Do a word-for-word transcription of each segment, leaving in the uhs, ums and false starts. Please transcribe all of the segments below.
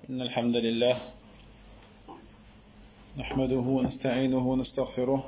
إن الحمد لله نحمده ونستعينه ونستغفره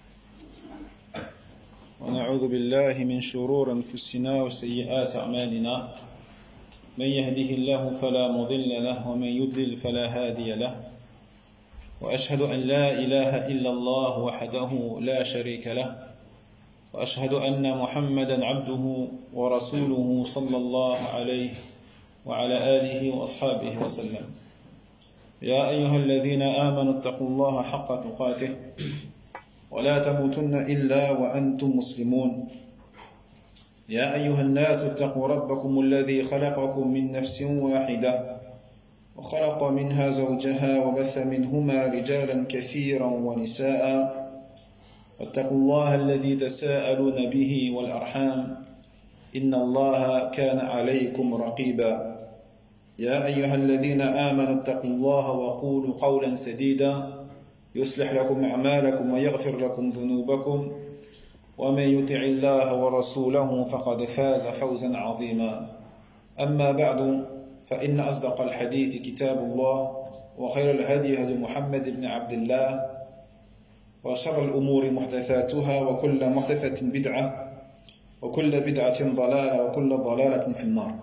ونعوذ بالله من شرور أنفسنا وسيئات أعمالنا. من يهده الله فلا مضل له ومن يضلل فلا هادي له، وأشهد أن لا إله إلا الله وحده لا شريك له، وأشهد أن محمدا عبده ورسوله صلى الله عليه وعلى آله وأصحابه وسلم. يا أيها الذين آمنوا اتقوا الله حق تقاته ولا تموتن إلا وأنتم مسلمون. يا أيها الناس اتقوا ربكم الذي خلقكم من نفس واحدة وخلق منها زوجها وبث منهما رجالا كثيرا ونساء، واتقوا الله الذي تساءلون به والأرحام إن الله كان عليكم رقيبا. يا أيها الذين آمنوا اتقوا الله وقولوا قولا سديدا يصلح لكم أعمالكم ويغفر لكم ذنوبكم، ومن يطع الله ورسوله فقد فاز فوزا عظيما. أما بعد، فإن أصدق الحديث كتاب الله، وخير الهدي هدي محمد بن عبد الله، وشر الأمور محدثاتها، وكل محدثة بدعة، وكل بدعة ضلالة، وكل ضلالة في النار.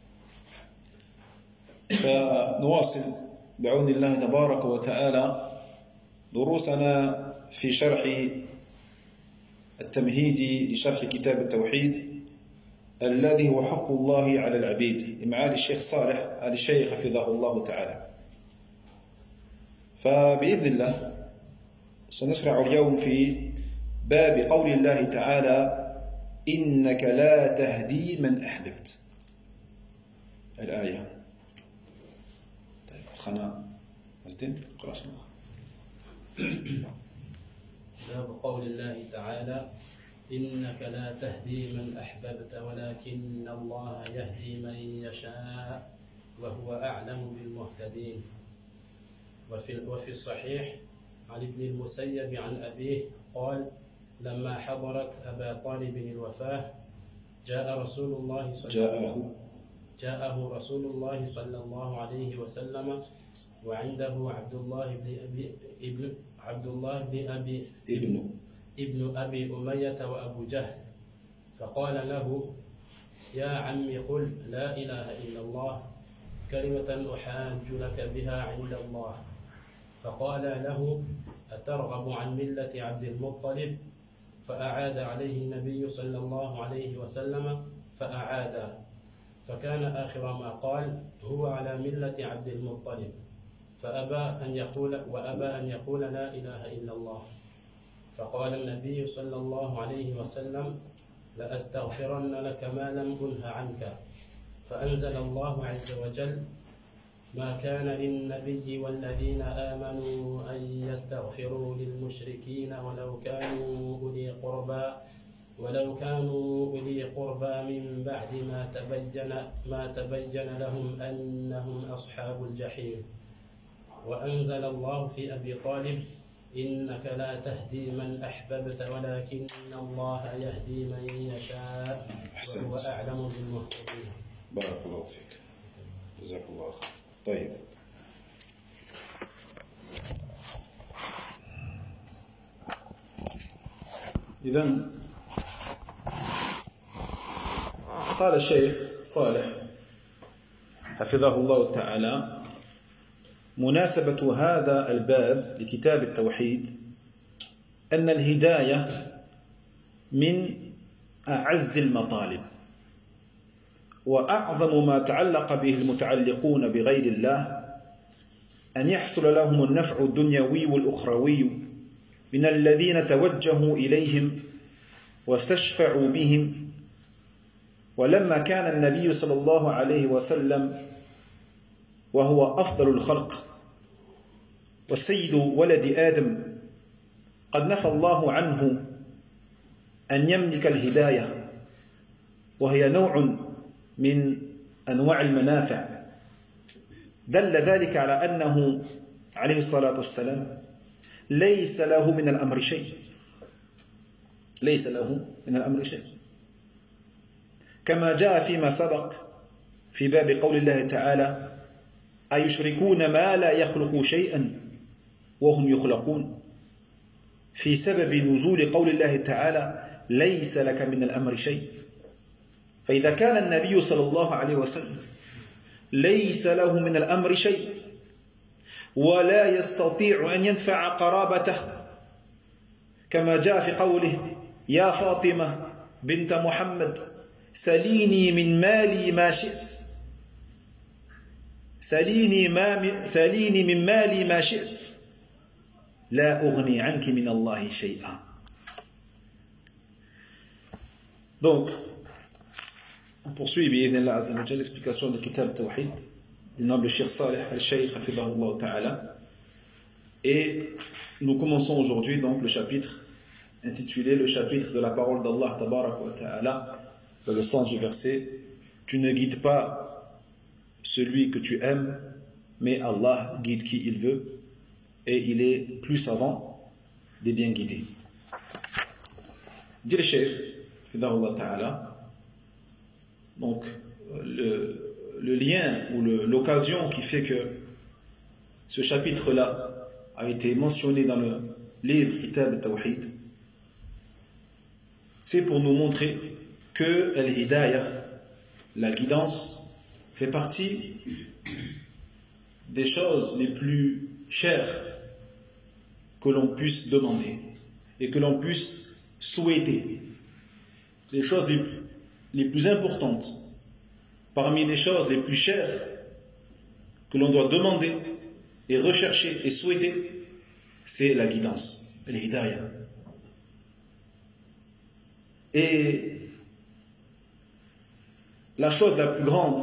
فنواصل بعون الله تبارك وتعالى دروسنا في شرح التمهيد لشرح كتاب التوحيد الذي هو حق الله على العبيد لمعالي الشيخ صالح آل الشيخ حفظه الله تعالى. فبإذن الله سنشرع اليوم في باب قول الله تعالى: إنك لا تهدي من أحببت. الآية. طيب خلنا نزدين قرأ الله. باب قول الله تعالى: إنك لا تهدي من أحببت ولكن الله يهدي من يشاء وهو أعلم بالمهتدين. وفي وفي الصحيح عن ابن المسيب عن أبيه قال: لما حضرت أبا طالب الوفاة جاء رسول الله صلى جاءه جاءه رسول الله صلى الله عليه وسلم وعنده عبد الله بن أبي ابن عبد الله بن أبي ابن ابن أبي أمية وأبو جهل، فقال له: يا عمي قل لا إله إلا الله كلمة أحاج لك بها عند الله. فقال له: أترغب عن ملة عبد المطلب؟ فأعاد عليه النبي صلى الله عليه وسلم فأعاد، فكان آخر ما قال: هو على ملة عبد المطلب. فأبى أن يقول وأبى أن يقول لا إله إلا الله. فقال النبي صلى الله عليه وسلم: لأستغفرن لك ما لم أنه عنك. فأنزل الله عز وجل: ما كان للنبي والذين آمنوا أن يستغفروا للمشركين ولو كانوا أولي قربى ولو كانوا أولي قربى من بعد ما تبين ما تبين لهم أنهم أصحاب الجحيم. وأنزل الله في أبي طالب: إنك لا تهدي من أحببت ولكن الله يهدي من يشاء وهو أعلم بالمهتدين. بارك الله فيك، جزاك الله خير. طيب، إذن قال الشيخ صالح حفظه الله تعالى: مناسبة هذا الباب لكتاب التوحيد أن الهداية من أعز المطالب، وأعظم ما تعلق به المتعلقون بغير الله أن يحصل لهم النفع الدنيوي والأخروي من الذين توجهوا إليهم واستشفعوا بهم. ولما كان النبي صلى الله عليه وسلم وهو أفضل الخلق والسيد ولد آدم قد نفى الله عنه أن يملك الهداية، وهي نوع من أنواع المنافع، دل ذلك على أنه عليه الصلاة والسلام ليس له من الأمر شيء ليس له من الأمر شيء كما جاء فيما سبق في باب قول الله تعالى: أيشركون ما لا يخلق شيئا وهم يخلقون في سبب نزول قول الله تعالى ليس لك من الأمر شيء. فإذا كان النبي صلى الله عليه وسلم ليس له من الأمر شيء ولا يستطيع أن ينفع قرابته كما جاء في قوله يا فاطمة بنت محمد سليني من مالي ما شئت سليني, ما سليني من مالي ما شئت لا أغني عنك من الله شيئا. Donc, on poursuit bi'idhnillah azza wa jalla l'explication du Kitab Tawhid du noble Cheikh Saleh al-Shaykh hafidhahullah ta'ala, et nous commençons aujourd'hui donc le chapitre intitulé le chapitre de la parole d'Allah tabarak wa ta'ala, dans le sens du verset tu ne guides pas celui que tu aimes mais Allah guide qui il veut et il est plus savant des bien guidés. Dit le Cheikh hafidhahullah ta'ala, donc le, le lien ou le, l'occasion qui fait que ce chapitre-là a été mentionné dans le livre Kitab Tawhid, c'est pour nous montrer que Al-Hidayah, la guidance, fait partie des choses les plus chères que l'on puisse demander et que l'on puisse souhaiter. Les choses les plus les plus importantes, parmi les choses les plus chères que l'on doit demander et rechercher et souhaiter, c'est la guidance, l'hidayah. Et la chose la plus grande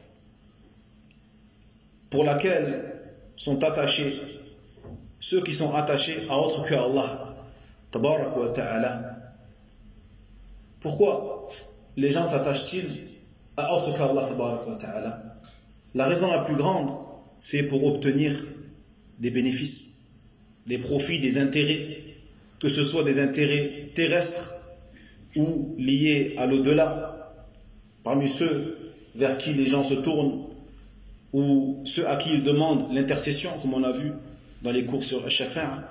pour laquelle sont attachés ceux qui sont attachés à autre que Allah, tabarak wa ta'ala. Pourquoi les gens s'attachent-ils à autre qu'Allah tabarak wa ta'ala? La raison la plus grande, c'est pour obtenir des bénéfices, des profits, des intérêts, que ce soit des intérêts terrestres ou liés à l'au-delà, parmi ceux vers qui les gens se tournent ou ceux à qui ils demandent l'intercession, comme on a vu dans les cours sur Al-Shafa'a.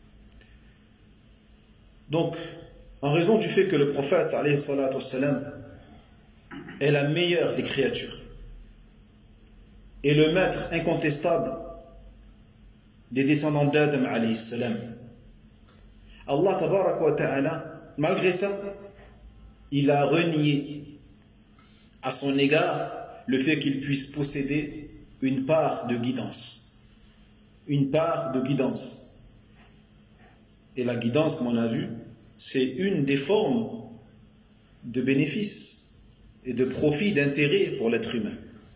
Donc, en raison du fait que le prophète alayhi salatu wassalam est la meilleure des créatures et le maître incontestable des descendants d'Adam alayhi salam, Allah tabarak wa ta'ala, malgré ça, il a renié à son égard le fait qu'il puisse posséder une part de guidance. Une part de guidance. Et la guidance, comme on a vu, c'est une des formes de bénéfice et de profit, d'intérêt pour l'être humain.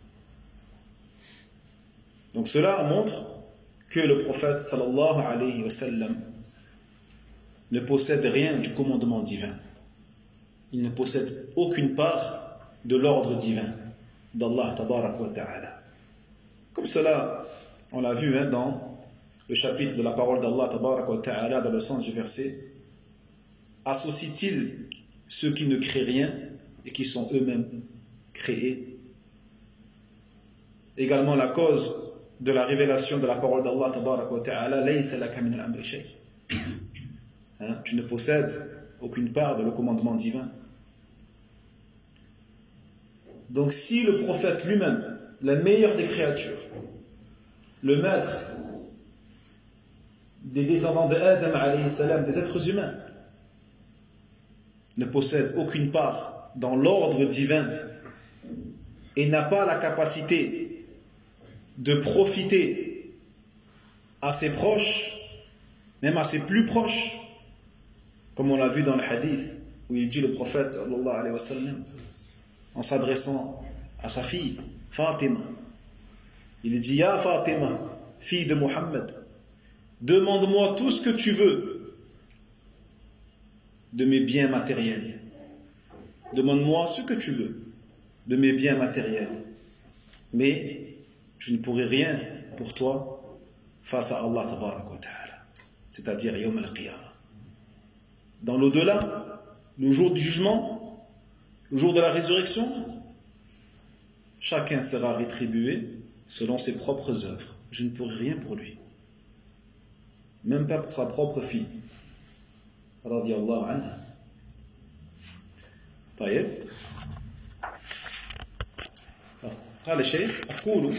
Donc cela montre que le prophète sallallahu alayhi wa sallam ne possède rien du commandement divin. Il ne possède aucune part de l'ordre divin d'Allah tabarak wa ta'ala. Comme cela, on l'a vu hein, dans le chapitre de la parole d'Allah tabarak wa ta'ala, dans le sens du verset, associe-t-il ceux qui ne créent rien et qui sont eux-mêmes créés? Également la cause de la révélation de la parole d'Allah tabarak wa ta'ala, laysa laka min al-amri shay. Tu ne possèdes aucune part de le commandement divin. Donc si le prophète lui-même, la meilleure des créatures, le maître des descendants d'Adam alayhi salam, des êtres humains, ne possède aucune part dans l'ordre divin et n'a pas la capacité de profiter à ses proches, même à ses plus proches, comme on l'a vu dans le hadith où il dit le prophète sallallahu alayhi wa sallam, en s'adressant à sa fille Fatima, il dit: Ya Fatima, fille de Muhammad, demande-moi tout ce que tu veux de mes biens matériels. Demande-moi ce que tu veux de mes biens matériels, mais je ne pourrai rien pour toi face à Allah tabarak wa ta'ala, c'est-à-dire Yawm al-Qiyamah. Dans l'au-delà, le jour du jugement, le jour de la résurrection, chacun sera rétribué selon ses propres œuvres. Je ne pourrai rien pour lui. Même pas pour sa propre fille. Radiyallahu anha. طيب. قال الشيخ أقول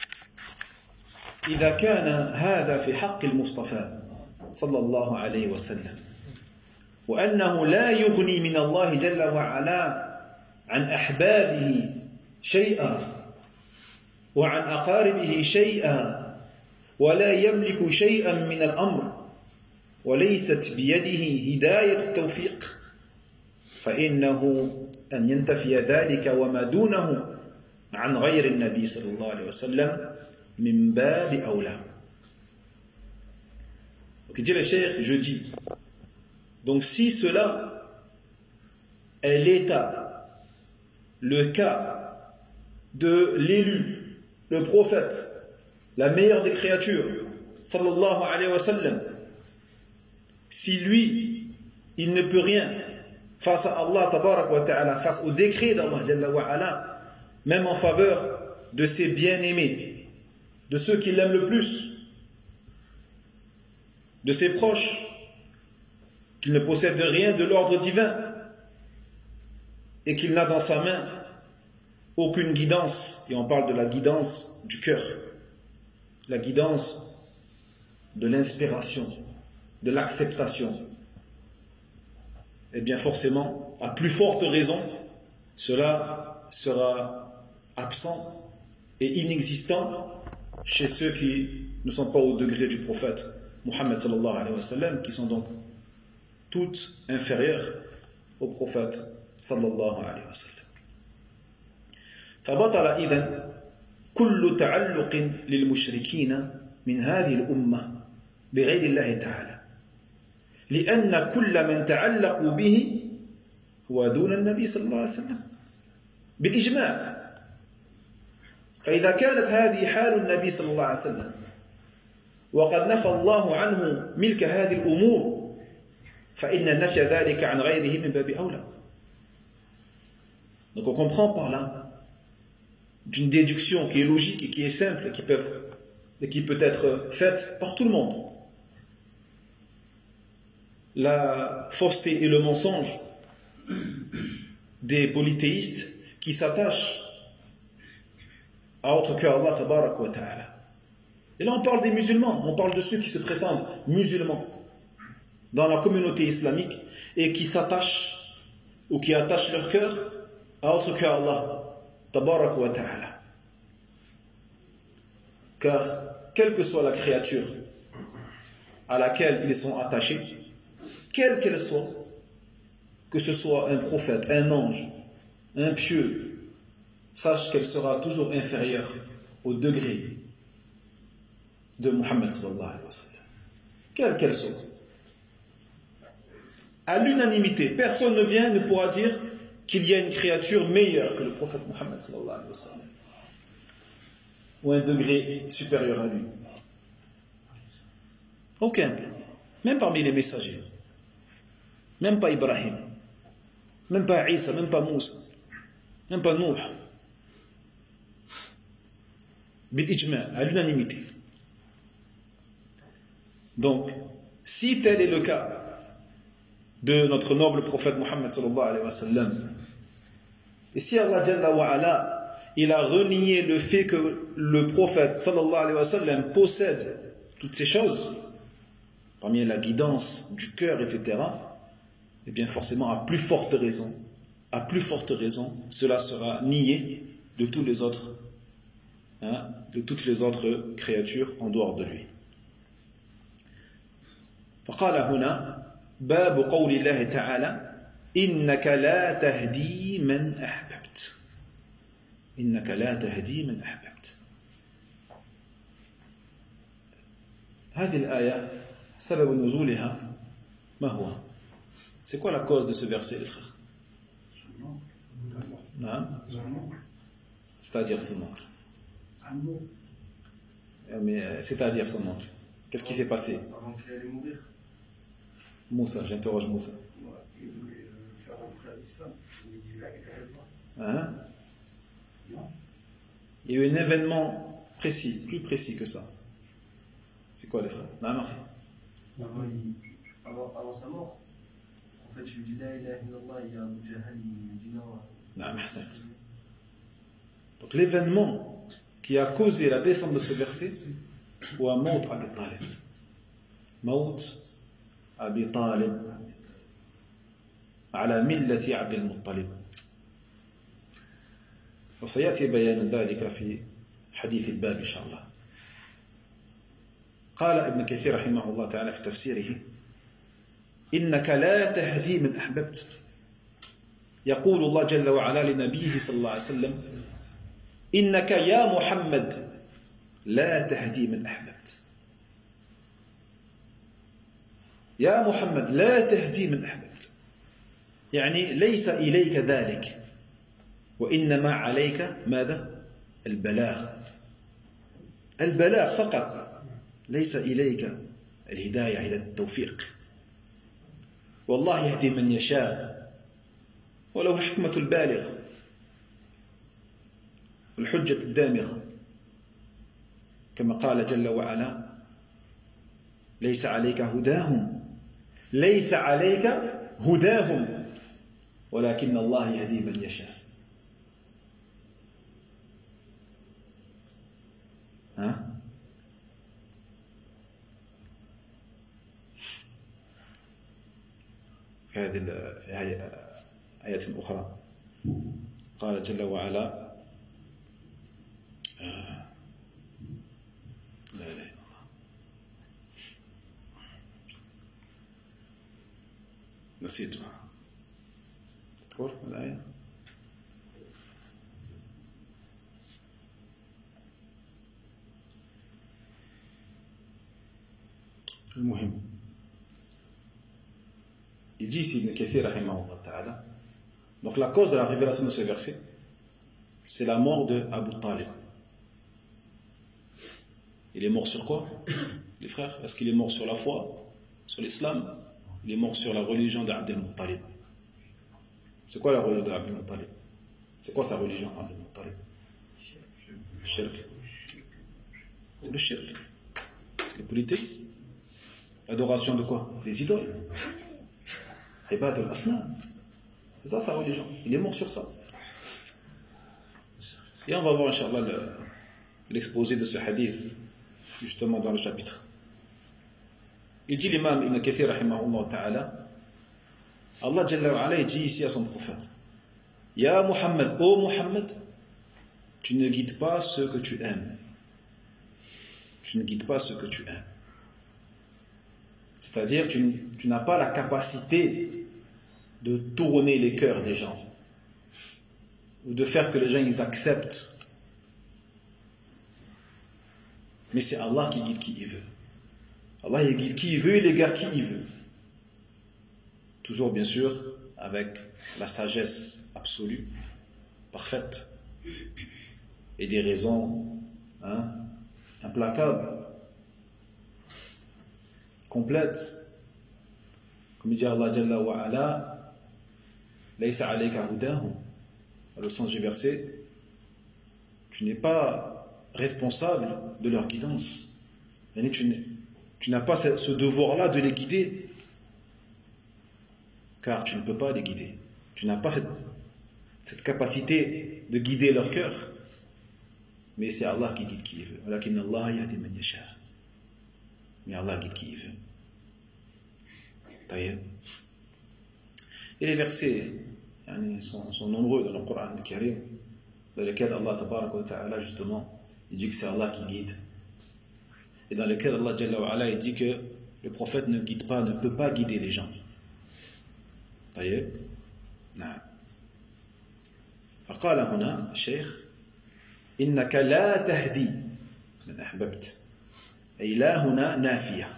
إذا كان هذا في حق المصطفى صلى الله عليه وسلم وأنه لا يغني من الله جل وعلا عن أحبابه شيئا وعن أقاربه شيئا ولا يملك شيئا من الأمر وليست بيده هداية التوفيق فإنه أن ينتفي ذلك وما دونه عن غير النبي صلى الله عليه وسلم من باب أولى. Donc il dit le cheikh, je dis, donc si cela est l'état, le cas de l'élu, le prophète, la meilleure des créatures, sallallahu alayhi wa sallam, si lui, il ne peut rien face à Allah, tabarak wa ta'ala, face au décret d'Allah, jalla wa ala, même en faveur de ses bien-aimés, de ceux qui l'aiment le plus, de ses proches, qu'il ne possède rien de l'ordre divin et qu'il n'a dans sa main aucune guidance, et on parle de la guidance du cœur, la guidance de l'inspiration, de l'acceptation, et bien forcément, à plus forte raison, cela sera absent et inexistant chez ceux qui ne sont pas au degré du prophète Muhammad sallallahu alayhi wa sallam, qui sont donc toutes inférieures au prophète sallallahu alayhi wa sallam. فبطل إذن كل تعلق للمشركين من هذه الأمة بغير الله تعالى لأن كل من تعلقوا به هو دون النبي صلى الله عليه وسلم بالإجماع. فإذا كانت هذه حال النبي صلى الله عليه وسلم وقد نفى الله عنه ملك هذه الأمور فإن نفي ذلك عن غيره من باب أولى. Donc on comprend par là d'une déduction qui est logique et qui est simple et qui, peuvent, et qui peut être faite par tout le monde. La fausseté et le mensonge des polythéistes qui s'attachent à autre que Allah tabarak wa ta'ala. Et là on parle des musulmans, on parle de ceux qui se prétendent musulmans dans la communauté islamique et qui s'attachent ou qui attachent leur cœur à autre que Allah tabarak wa ta'ala. Car quelle que soit la créature à laquelle ils sont attachés, quelle qu'elle soit, que ce soit un prophète, un ange, un pieux, sache qu'elle sera toujours inférieure au degré de Muhammad sallallahu alayhi wa sallam. Quelle qu'elle soit. À l'unanimité, personne ne vient ne pourra dire qu'il y a une créature meilleure que le prophète Muhammad sallallahu alayhi wa sallam, ou un degré supérieur à lui. Aucun. Même parmi les messagers. Même pas Ibrahim. Même pas Isa, même pas Moussa. Même pas Nuh. Bil ijma, à l'unanimité. Donc, si tel est le cas de notre noble prophète Muhammad sallallahu alayhi wa sallam, et si Allah jalla wa ala, il a renié le fait que le prophète sallallahu alayhi wa sallam possède toutes ces choses, parmi la guidance du cœur, et cetera, et bien forcément, à plus forte raison, à plus forte raison, cela sera nié de tous les autres, hein, de toutes les autres créatures en dehors de lui. فقال هنا باب قول الله تعالى إنك لا تهدي من أحببت إنك لا تهدي من أحببت. هذه الآية سبب نزولها ما هو؟ C'est quoi la cause de ce verset, les frères? Non? C'est-à-dire son nom. Mais c'est-à-dire son nom. Qu'est-ce qui s'est passé? Avant qu'il allait mourir. Moussa, j'interroge Moussa. Il voulait le faire rentrer à l'islam. Il dit là, il n'arrive pas. Hein? Non. Il y a eu un événement précis, plus précis que ça. C'est quoi les frères? Non, non. Avant, avant sa mort, en fait, je lui dis la ilaha illallah, il y a Abu Jahal, il me dit non. Non, merci. Donc l'événement qui a causé la descente de ce verset, ou à Maut Abi Talib. Maut Abi Talib. على ملة عبد المطلب. وسيأتي بيان ذلك في حديث الباب إن شاء الله. قال ابن كثير رحمه الله تعالى في تفسيره: إنك لا تهدي من أحببت. يقول الله جل وعلا لنبيه صلى الله عليه وسلم: إنك يا محمد لا تهدي من أحببت. يا محمد لا تهدي من أحببت، يعني ليس إليك ذلك، وإنما عليك ماذا؟ البلاغ. البلاغ فقط، ليس إليك الهداية إلى التوفيق. والله يهدي من يشاء ولو حكمة البالغة والحجة الدامغة، كما قال جل وعلا: ليس عليك هداهم ليس عليك هداهم ولكن الله يهدي من يشاء. ها؟ في هذه آية أخرى قال جل وعلا: آه لا إله إلا الله. نسيتها. تذكر الآية؟ المهم، il dit ici Ibn Kathir rahimahullah ta'ala, donc la cause de la révélation de ce verset, c'est la mort de Abu Talib. Il est mort sur quoi, les frères? Est-ce qu'il est mort sur la foi, sur l'islam? Il est mort sur la religion d'Abd al-Muttalib. C'est quoi la religion d'Abd al-Muttalib? C'est quoi sa religion, Abd al-Muttalib? Le shirk. C'est le shirk. C'est le polythéisme. L'adoration de quoi? Les idoles. Ibad al-Asnam. C'est ça sa religion. Il est mort sur ça. Et on va voir, Inch'Allah, le, l'exposé de ce hadith, justement dans le chapitre. Il dit l'imam Ibn Kathir, rahimahullah ta'ala, Allah Jalla wa Ala, il dit ici à son prophète: Ya Muhammad, ô Muhammad, tu ne guides pas ceux que tu aimes. Tu ne guides pas ceux que tu aimes. C'est-à-dire, tu, tu n'as pas la capacité de tourner les cœurs des gens, ou de faire que les gens ils acceptent. Mais c'est Allah qui guide qui il veut. Allah il guide qui il veut, il égare qui il veut. Toujours bien sûr avec la sagesse absolue, parfaite, et des raisons hein, implacables, complètes. Comme dit Allah Jalla wa Ala, Laysa alayka hudahum. Dans le sens du verset, tu n'es pas responsable de leur guidance. Tu, tu n'as pas ce devoir-là de les guider, car tu ne peux pas les guider. Tu n'as pas cette, cette capacité de guider leur cœur. Mais c'est Allah qui guide qui il veut. Walakin Allah yahdi man yasha. Mais Allah guide qui il veut. Taïeb. Et les versets sont, sont nombreux dans le Coran Karim, dans lesquels Allah tabarak wa ta'ala justement il dit que c'est Allah qui guide, et dans lesquels Allah Jalla wa Ala il dit que le prophète ne guide pas, ne peut pas guider les gens. طيب نعم. فقال هنا الشيخ: إنك لا تهدي من أحببت، أي لا هنا نافية.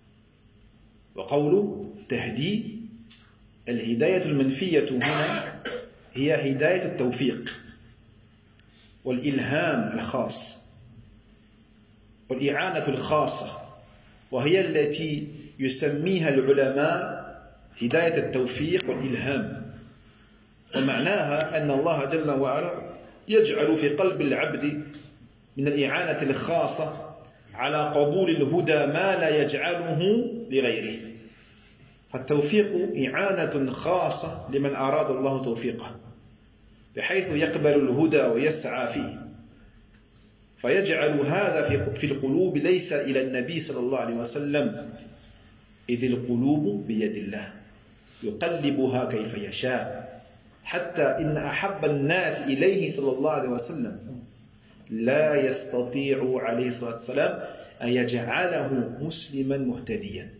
وقوله تهدي، الهداية المنفية هنا هي هداية التوفيق والإلهام الخاص والإعانة الخاصة، وهي التي يسميها العلماء هداية التوفيق والإلهام. ومعناها أن الله جل وعلا يجعل في قلب العبد من الإعانة الخاصة على قبول الهدى ما لا يجعله لغيره. فالتوفيق إعانة خاصة لمن أراد الله توفيقه بحيث يقبل الهدى ويسعى فيه، فيجعل هذا في القلوب ليس إلى النبي صلى الله عليه وسلم، إذ القلوب بيد الله يقلبها كيف يشاء، حتى إن أحب الناس إليه صلى الله عليه وسلم لا يستطيع عليه الصلاة والسلام أن يجعله مسلما مهتديا.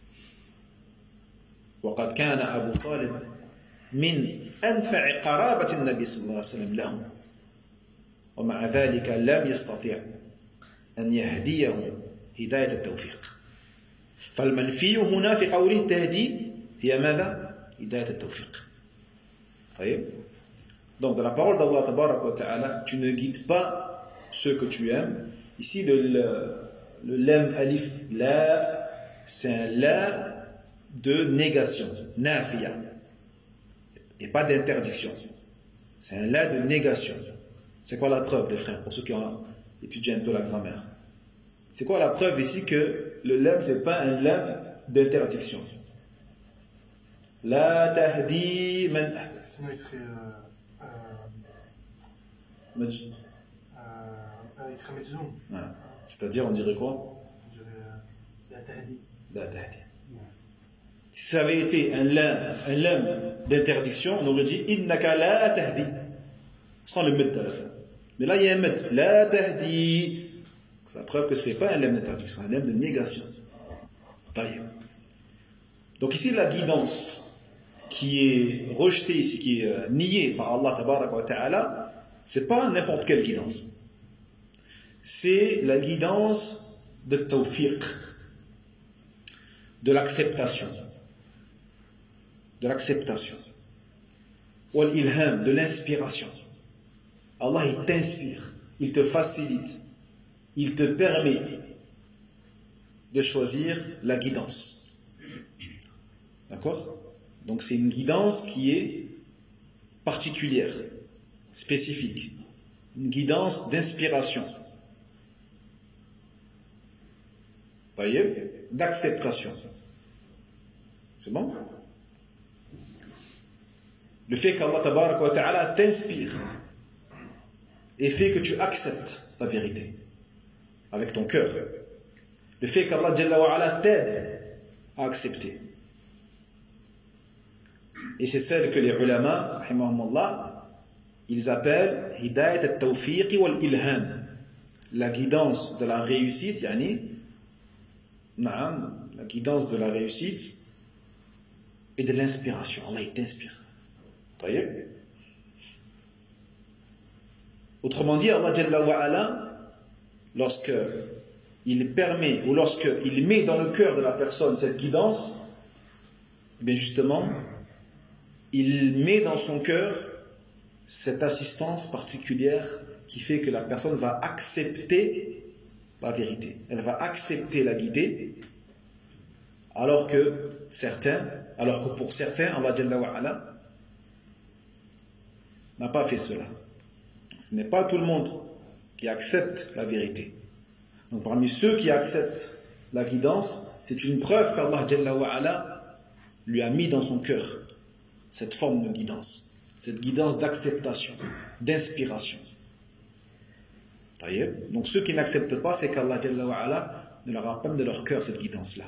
وقد كان أبو طالب من أنفع قرابة النبي صلى الله عليه وسلم له، ومع ذلك لم يستطيع أن يهديه هداية التوفيق. فالمنفي هنا في قوله تهدي هي ماذا؟ هداية التوفيق. طيب. Donc dans la parole d'Allah tabarak wa ta'ala, tu ne guides pas ceux que tu aimes. Ici le, le, le lam alif la, c'est un la de négation, nafiya, et pas d'interdiction. C'est un la de négation. C'est quoi la preuve, les frères, pour ceux qui ont étudié un peu la grammaire? C'est quoi la preuve ici que le lam, c'est pas un lam d'interdiction? La tahdi man. Sinon, il serait. Euh, euh, euh, il serait méduzon. Ah. C'est-à-dire, on dirait quoi? On dirait. Euh, la tahdi. La tahdi. Si ça avait été un lam, un lam d'interdiction, on aurait dit innaka la tahdi, sans le med à la fin. Mais là, il y a un med. La tahdi. C'est la preuve que ce n'est pas un lemme d'interdiction, c'est un lemme de négation. Donc ici, la guidance qui est rejetée ici, qui est niée par Allah tabaraka wa ta'ala, ce n'est pas n'importe quelle guidance. C'est la guidance de tawfiq, de l'acceptation. De l'acceptation. Ou l'ilham, de l'inspiration. Allah, il t'inspire, il te facilite. Il te permet de choisir la guidance. D'accord? Donc c'est une guidance qui est particulière, spécifique. Une guidance d'inspiration. D'acceptation. C'est bon? Le fait qu'Allah tabaraka wa ta'ala t'inspire et fait que tu acceptes la vérité avec ton cœur. Le fait qu'Allah Jalla wa Ala t'aide à accepter. Et c'est celle que les ulama, rahimahumullah, ils appellent hidayat al-tawfiq wal-ilham, la guidance de la réussite, yani, la guidance de la réussite et de l'inspiration. Allah, il t'inspire. Autrement dit, Allah Jalla wa Ala, lorsque il permet ou lorsque il met dans le cœur de la personne cette guidance, eh bien justement, il met dans son cœur cette assistance particulière qui fait que la personne va accepter la vérité. Elle va accepter la guidée, alors que certains, alors que pour certains, Allah Jalla wa Ala n'a pas fait cela. Ce n'est pas tout le monde qui accepte la vérité. Donc parmi ceux qui acceptent la guidance, c'est une preuve qu'Allah Jalla wa Ala lui a mis dans son cœur cette forme de guidance, cette guidance d'acceptation, d'inspiration. Donc ceux qui n'acceptent pas, c'est qu'Allah Jalla wa Ala ne leur a pas mis de leur cœur cette guidance-là.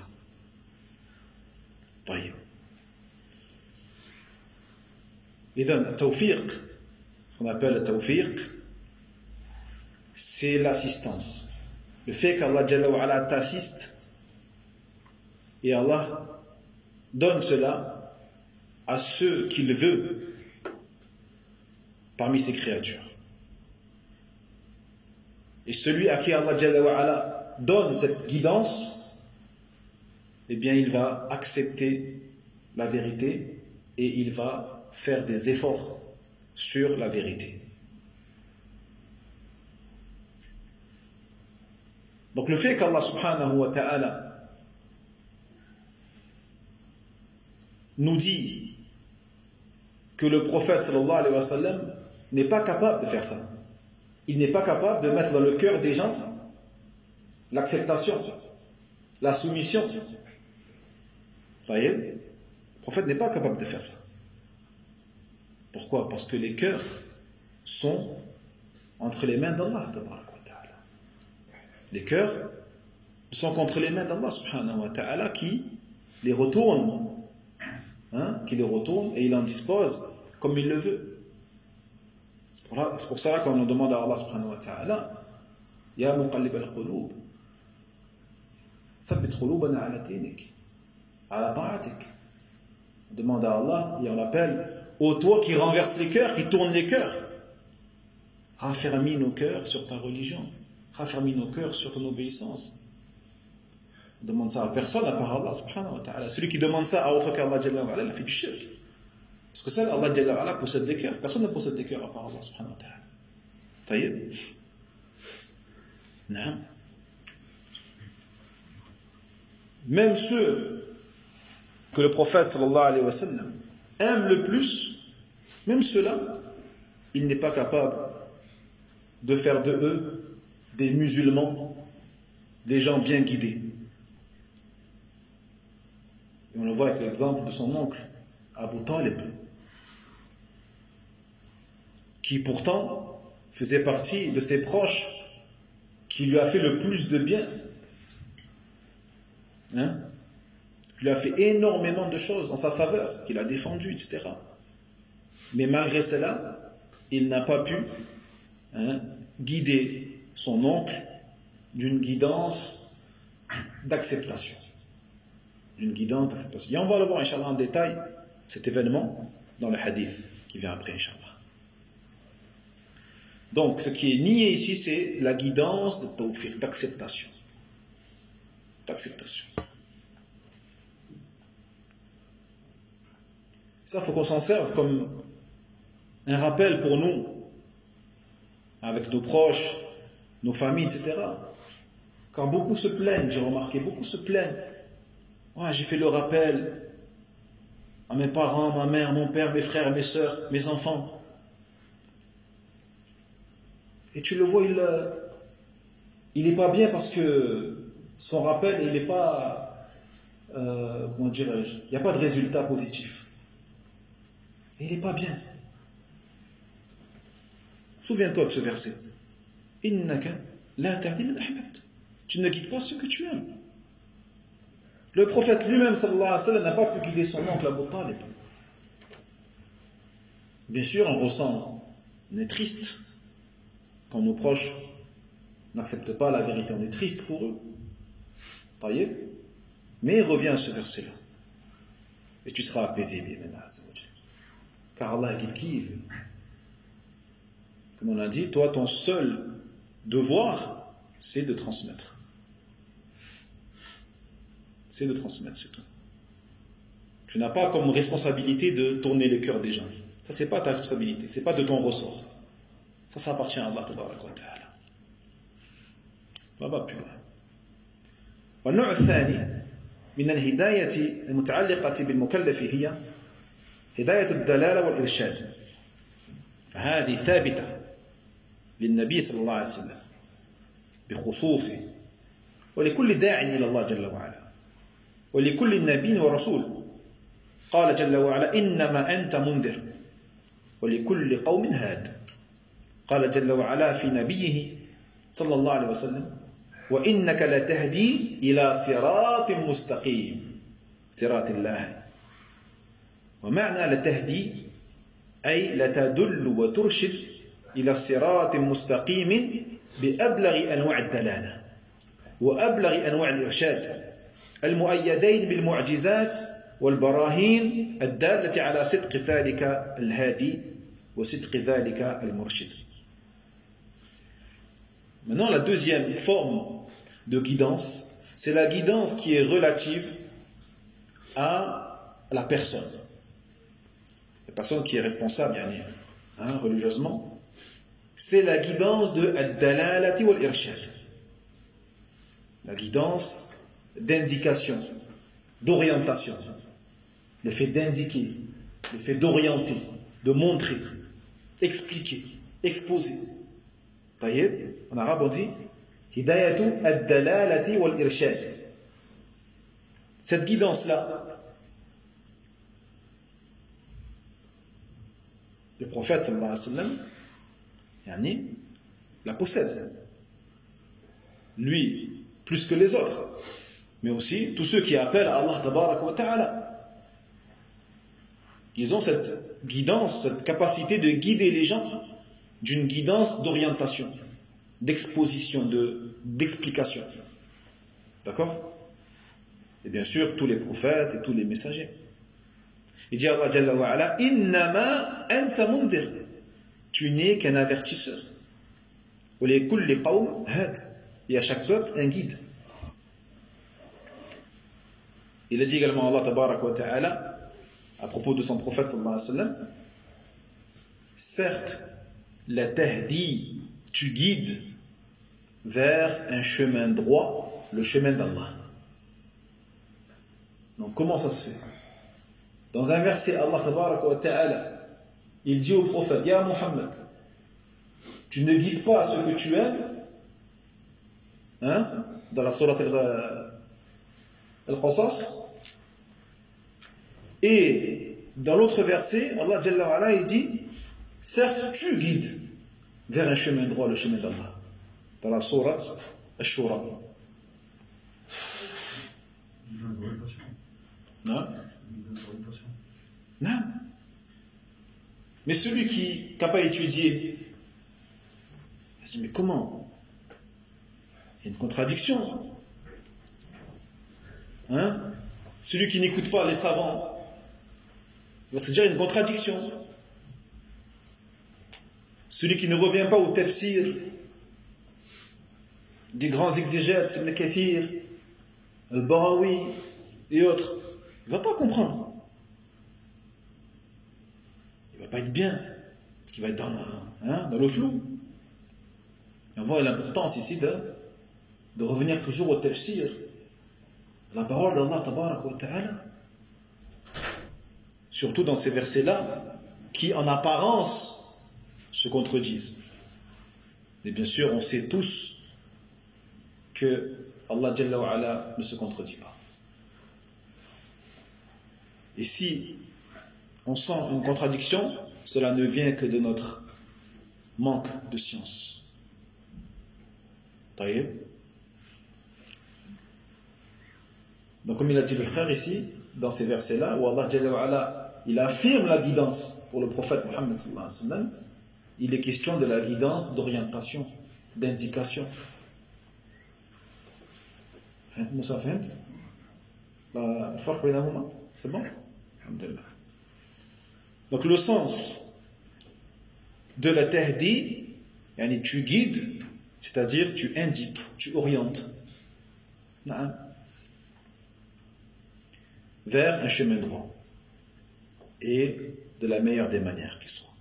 Et donc, le tawfiq, ce qu'on appelle le tawfiq, c'est l'assistance. Le fait qu'Allah Jalla wa Ala t'assiste et Allah donne cela à ceux qu'il veut parmi ses créatures. Et celui à qui Allah Jalla wa Ala donne cette guidance, eh bien il va accepter la vérité et il va faire des efforts sur la vérité. Donc le fait qu'Allah subhanahu wa ta'ala nous dit que le prophète sallallahu alayhi wa sallam n'est pas capable de faire ça. il n'est pas capable de mettre dans le cœur des gens l'acceptation, la soumission. Vous voyez? Le prophète n'est pas capable de faire ça. Pourquoi? Parce que les cœurs sont entre les mains d'Allah. Les cœurs sont contre les mains d'Allah subhanahu wa ta'ala qui les retourne, hein, qui les retourne et il en dispose comme il le veut. C'est pour, là, c'est pour ça qu'on nous demande à Allah subhanahu wa ta'ala, Ya muqallib al-qulub, thabbit qulubana ala dinik, ala ta'atik. On demande à Allah et on l'appelle, ô toi qui renverse les cœurs, qui tourne les cœurs, raffermis nos cœurs sur ta religion, raffermis nos cœurs sur ton obéissance. On demande ça à personne à part Allah subhanahu wa ta'ala. Celui qui demande ça à autre qu'Allah jalla wa ala, il a fait du shirk. Parce que seul Allah jalla wa ala possède les cœurs. Personne ne possède les cœurs à part Allah subhanahu wa ta'ala. Taïeb. Non. Même ceux que le prophète sallallahu alayhi wa sallam aime le plus, même ceux-là, il n'est pas capable de faire de eux des musulmans, des gens bien guidés. Et on le voit avec l'exemple de son oncle, Abu Talib, qui pourtant faisait partie de ses proches qui lui a fait le plus de bien. Hein? Il lui a fait énormément de choses en sa faveur, qu'il a défendu, et cetera. Mais malgré cela, il n'a pas pu, hein, guider son oncle d'une guidance d'acceptation. D'une guidance d'acceptation. Et on va le voir, Inch'Allah, en détail, cet événement, dans le hadith qui vient après, Inch'Allah. Donc, ce qui est nié ici, c'est la guidance de tawfiq, d'acceptation. D'acceptation. Ça, il faut qu'on s'en serve comme un rappel pour nous, avec nos proches, nos familles, et cetera. Car beaucoup se plaignent, j'ai remarqué, beaucoup se plaignent. Ouais, j'ai fait le rappel à mes parents, ma mère, mon père, mes frères, mes sœurs, mes enfants. Et tu le vois, il euh, il n'est pas bien parce que son rappel, il n'est pas, euh, comment dirais-je, il n'y a pas de résultat positif. Il n'est pas bien. Souviens-toi de ce verset. Innaka la tahdi man ahbabta. Tu ne guides pas ceux que tu aimes. Le prophète lui-même, sallallahu alayhi wa sallam, n'a pas pu guider son oncle Abu Talib. Bien sûr, on ressent, on est triste quand nos proches n'acceptent pas la vérité. On est triste pour eux. Voyez? Mais reviens à ce verset-là. Et tu seras apaisé, bien car Allah guide qui il veut. Comme on a dit, toi, ton seul devoir, c'est de transmettre. C'est de transmettre, c'est tout. Tu n'as pas comme responsabilité de tourner le cœur des gens. Ça, c'est pas ta responsabilité, c'est pas de ton ressort. Ça, ça appartient à Allah tabaraka wa ta'ala. On va plus loin. والنوع الثاني من الهداية المتعلقة بالمكلف هي هداية الدلالة والإرشاد. فهذه ثابتة للنبي صلى الله عليه وسلم بخصوصه ولكل داع إلى الله جل وعلا ولكل نبي ورسول. قال جل وعلا إنما أنت منذر ولكل قوم هاد. قال جل وعلا في نبيه صلى الله عليه وسلم وإنك لتهدي إلى صراط مستقيم صراط الله. ومعنى لتهدي أي لتدل وترشد إلى صراط مستقيم بأبلغ أنواع الدلالة وأبلغ أنواع الإرشاد المؤيدين بالمعجزات والبراهين الدالة على صدق ذلك الهادي وصدق ذلك المرشد. Maintenant, la deuxième forme de guidance, c'est la guidance qui est relative à la personne. La personne qui est responsable, hein, religieusement, c'est la guidance de ad-dalalati wal-irshad. La guidance d'indication, d'orientation. Le fait d'indiquer, le fait d'orienter, de montrer, expliquer, exposer. طيب, en arabe on dit hidayatu ad-dalalati wal-irshad. Cette guidance-là, le prophète sallallahu alayhi wa sallam, yani, la possède. Lui, plus que les autres, mais aussi tous ceux qui appellent à Allah tabaraka wa ta'ala. Ils ont cette guidance, cette capacité de guider les gens d'une guidance d'orientation, d'exposition, de, d'explication. D'accord? Et bien sûr, tous les prophètes et tous les messagers. Il dit Allah Jalla wa Ala, innama anta mundir. Tu n'es qu'un avertisseur. Wa li kulli qawm had. Et à chaque peuple, un guide. Il a dit également Allah tabaraka wa ta'ala, à propos de son prophète sallallahu alayhi wa sallam, certes, la tahdi, tu guides vers un chemin droit, le chemin d'Allah. Donc comment ça se fait? Dans un verset, Allah tabaraka wa ta'ala, il dit au prophète, Ya Muhammad, tu ne guides pas ce que tu aimes, hein, dans la sourate Al-Qasas. Et dans l'autre verset, Allah Jalla wa Ala, il dit, certes, tu guides vers un chemin droit, le chemin d'Allah. Dans la sourate Al-Shura. Non? Non. Mais celui qui n'a pas étudié, il dit, mais comment? Il y a une contradiction. Hein? Celui qui n'écoute pas les savants, il va se dire une contradiction. Celui qui ne revient pas au tafsir des grands exégètes, Ibn Kathir, Al-Barawi et autres, il ne va pas comprendre. Il ne va pas être bien, parce qu'il va être dans, la, hein, dans le flou. Et on voit l'importance ici de, de revenir toujours au tafsir, la parole d'Allah tabaraka wa ta'ala, surtout dans ces versets-là, qui en apparence se contredisent. Et bien sûr, on sait tous que Allah Jalla wa Ala ne se contredit pas. Et si on sent une contradiction, cela ne vient que de notre manque de science. Taïeb. Donc comme il a dit le frère ici, dans ces versets-là, où Allah Jalla wa Ala, il affirme la guidance pour le prophète Muhammad sallallahu alayhi wa sallam, il est question de la guidance d'orientation, d'indication. Moussa Fahent, le farq bainahuma, c'est bon? Alhamdulillah. Donc le sens de la tahdi, yani tu guides, c'est-à-dire tu indiques, tu orientes vers un chemin droit et de la meilleure des manières qui soit.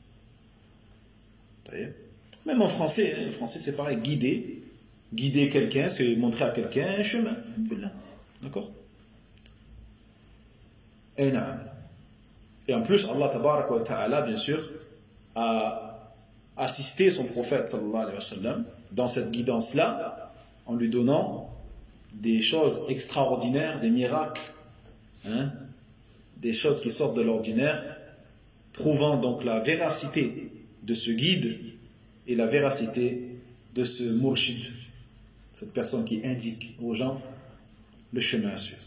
Même en français, hein, en français c'est pareil, guider, guider quelqu'un, c'est montrer à quelqu'un un chemin. D'accord? Et en plus, Allah tabaraka wa ta'ala, bien sûr, a assisté son prophète sallallahu alayhi wa sallam dans cette guidance-là, en lui donnant des choses extraordinaires, des miracles, hein, des choses qui sortent de l'ordinaire, prouvant donc la véracité de ce guide et la véracité de ce murshid, cette personne qui indique aux gens le chemin à suivre.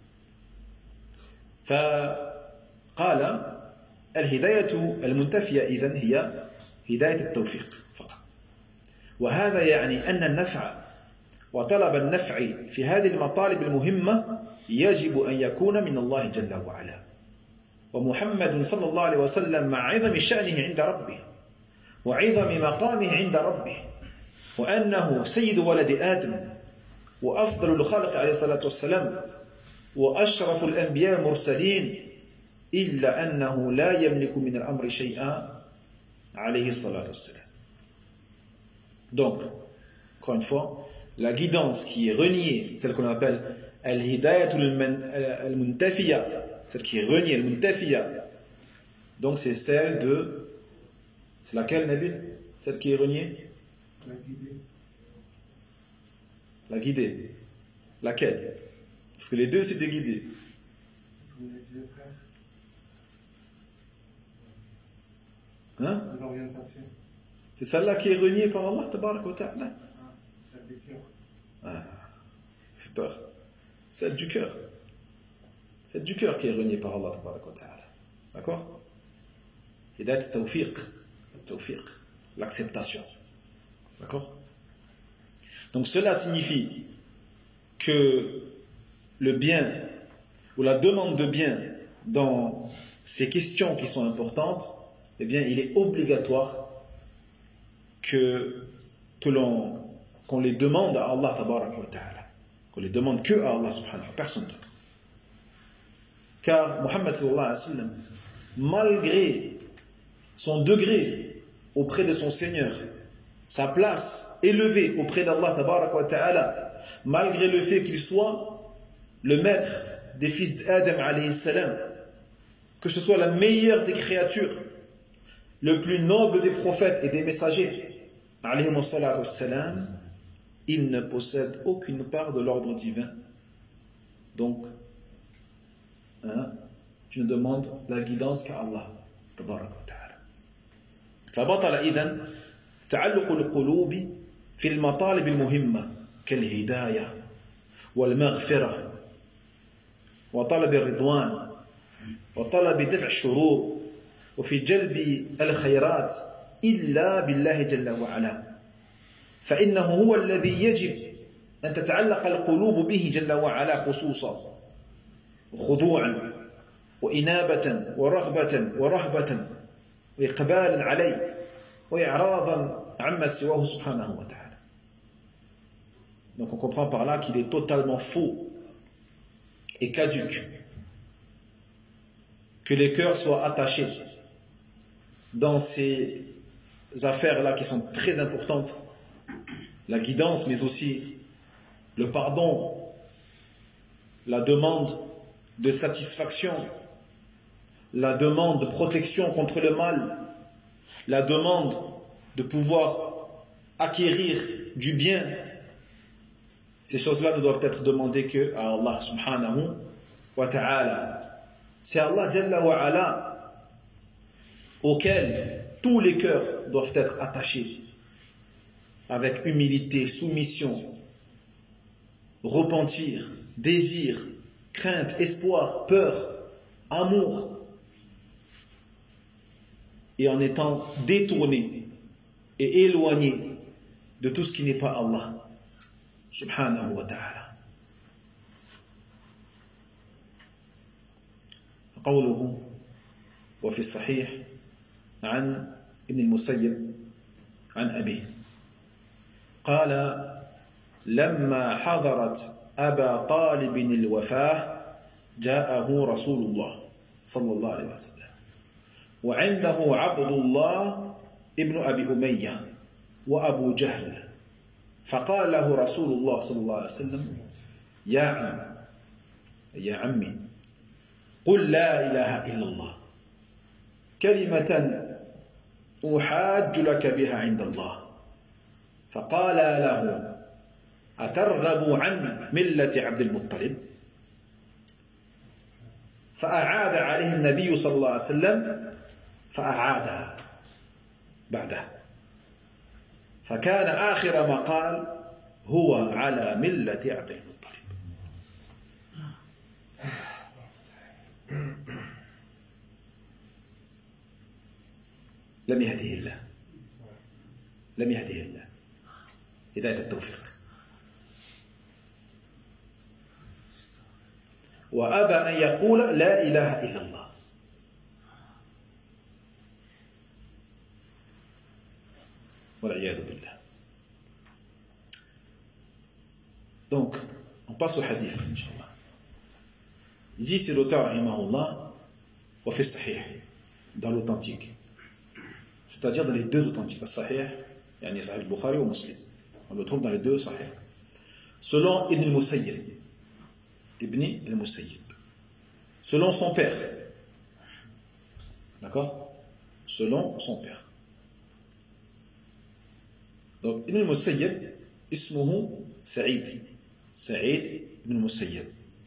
فقال الهداية المنتفية إذن هي هداية التوفيق فقط. وهذا يعني أن النفع وطلب النفع في هذه المطالب المهمة يجب أن يكون من الله جل وعلا. ومحمد صلى الله عليه وسلم مع عظم شأنه عند ربه وعظم مقامه عند ربه وأنه سيد ولد آدم وأفضل الخلق عليه الصلاة والسلام وأشرف الأنبياء المرسلين إلا أنه لا يملك من الأمر شيئا عليه الصلاة والسلام. Donc, encore une fois, la guidance qui est reniée, celle qu'on appelle al-hidayatul al-muntafiya, celle qui est reniée, al-muntafiya, donc c'est celle de, c'est laquelle Nabil? Celle qui est reniée? La guidée. La guidée. Laquelle? Parce que les deux, c'est des guidées. Comme les deux frères. Hein? De l'orientation. C'est celle-là qui est reniée par Allah, tabarak wa ta'ala. Ah, celle des cœurs. Ah, fait peur. Celle du cœur. Celle du cœur qui est reniée par Allah, tabarak wa ta'ala. D'accord? Hidayat al-tawfiq. Al-tawfiq. L'acceptation. D'accord? Donc cela signifie que le bien ou la demande de bien dans ces questions qui sont importantes, eh bien il est obligatoire que, que l'on qu'on les demande à Allah tabarak wa ta'ala, qu'on les demande que à Allah subhanahu wa ta'ala, personne d'autre. Car Muhammad sallallahu alayhi wa sallam, malgré son degré auprès de son Seigneur, sa place élevée auprès d'Allah tabarak wa ta'ala, malgré le fait qu'il soit le maître des fils d'Adam alayhi salam, que ce soit la meilleure des créatures, le plus noble des prophètes et des messagers alayhi salatu wassalam, il ne possède aucune part de l'ordre divin. Donc hein, tu ne demandes la guidance qu'à Allah tabarak wa ta'ala. فبطل إذن تعلق القلوب في المطالب المهمة كالهداية والمغفرة وطلب الرضوان وطلب دفع الشرور وفي جلب الخيرات إلا بالله جل وعلا، فإنه هو الذي يجب أن تتعلق القلوب به جل وعلا خصوصا وخضوعا وإنابة ورغبة ورهبة وإقبالا عليه وإعراضا عما سواه سبحانه وتعالى. Donc on comprend par là qu'il est totalement faux et caduque que les cœurs soient attachés dans ces affaires-là qui sont très importantes, la guidance, mais aussi le pardon, la demande de satisfaction, la demande de protection contre le mal, la demande de pouvoir acquérir du bien. Ces choses-là ne doivent être demandées que à Allah subhanahu wa ta'ala. C'est Allah jalla wa ala auquel tous les cœurs doivent être attachés avec humilité, soumission, repentir, désir, crainte, espoir, peur, amour, et en étant détourné et éloigné de tout ce qui n'est pas Allah subhanahu wa ta'ala. قوله وفي الصحيح عن ابن المسيب عن أبيه قال لما حضرت أبا طالب الوفاة جاءه رسول الله صلى الله عليه وسلم وعنده عبد الله ابن أبي أمية وأبو جهل فقال له رسول الله صلى الله عليه وسلم يا عم يا عمي قل لا إله إلا الله كلمة أحاج لك بها عند الله فقال له أترغب عن ملة عبد المطلب فأعاد عليه النبي صلى الله عليه وسلم فأعادها بعده فكان آخر ما قال هو على ملة عبد المطلب. لم يهده الله لم يهده الله هداية التوفيق وأبى أن يقول لا إله إلا الله. والعياذ بالله. Donc, on passe au hadith, Inch'Allah. Il dit, c'est l'auteur, rahimahullah, wa fi sahih, dans l'authentique. C'est-à-dire dans les deux authentiques, Sahih, yani Sahih al-Bukhari ou Muslim. On le trouve dans les deux Sahih. Selon Ibn al-Musayyib, Ibn al-Musayyib, selon son père, d'accord, selon son père. Donc, Ibn al-Musayyib, ismuhu Sa'id. Sa'id ibn al-Musayyib.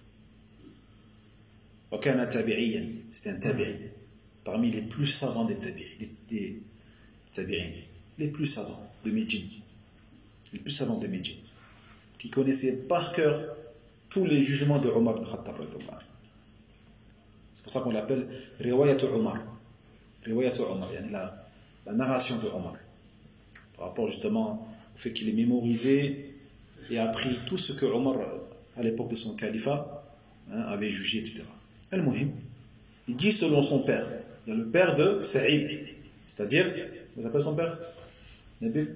وكان تابعيا. C'était un tabi'i. Parmi les plus savants des tabi'i. Des, des tabi'in. Les plus savants de Médine. Les plus savants de Médine. Qui connaissaient par cœur tous les jugements de Omar ibn Khattab. C'est pour ça qu'on l'appelle Riwayat Omar. Riwayat Omar, la, la narration de Omar. Par rapport justement au fait qu'il ait mémorisé et appris tout ce que Omar, à l'époque de son califat, hein, avait jugé, et cetera. Al-Muhim, il dit selon son père. Il y a le père de Saïd, c'est-à-dire, vous appelez son père Nabil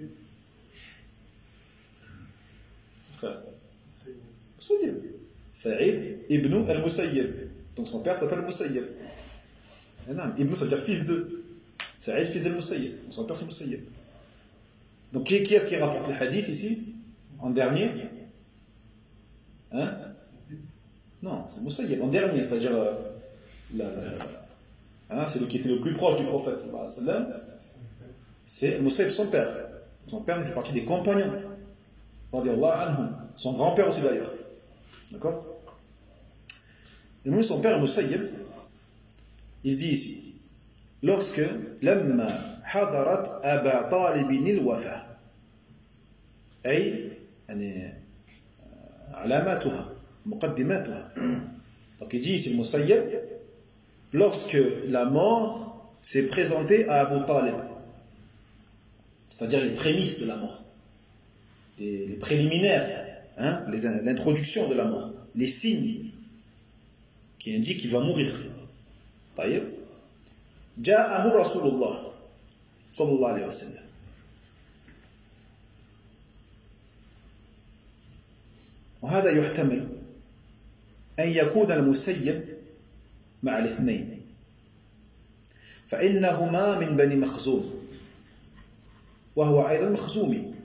Musayyib. Saïd ibn al-Musayyib. Donc son père s'appelle Musayyib. Ibn, ça veut dire fils de. Saïd, fils de Musayyib. Donc son père c'est Musayyib. Donc qui, qui est-ce qui rapporte les hadiths ici en dernier? Hein? Non, c'est Musayyib en dernier, c'est-à-dire euh, la, la, la, hein, c'est celui qui était le plus proche du prophète. C'est Musayyib, son père. Son père fait partie des compagnons. Son grand-père aussi d'ailleurs. D'accord? Et même son père Musayyib, il dit ici, lorsque لما حضرت أبا طالب الوفاة أي يعني علاماتها مقدماتها. Donc il dit ici le Musayyib, lorsque la mort s'est présentée à Abu Talib, c'est-à-dire les prémices de la mort, les, les préliminaires, hein, les, l'introduction de la mort, les signes qui indiquent qu'il va mourir. طيب جاءه رسول الله صلى الله عليه وسلم وهذا يحتمل أن يكون المسيب مع الاثنين فإنهما من بني مخزوم وهو أيضا مخزومي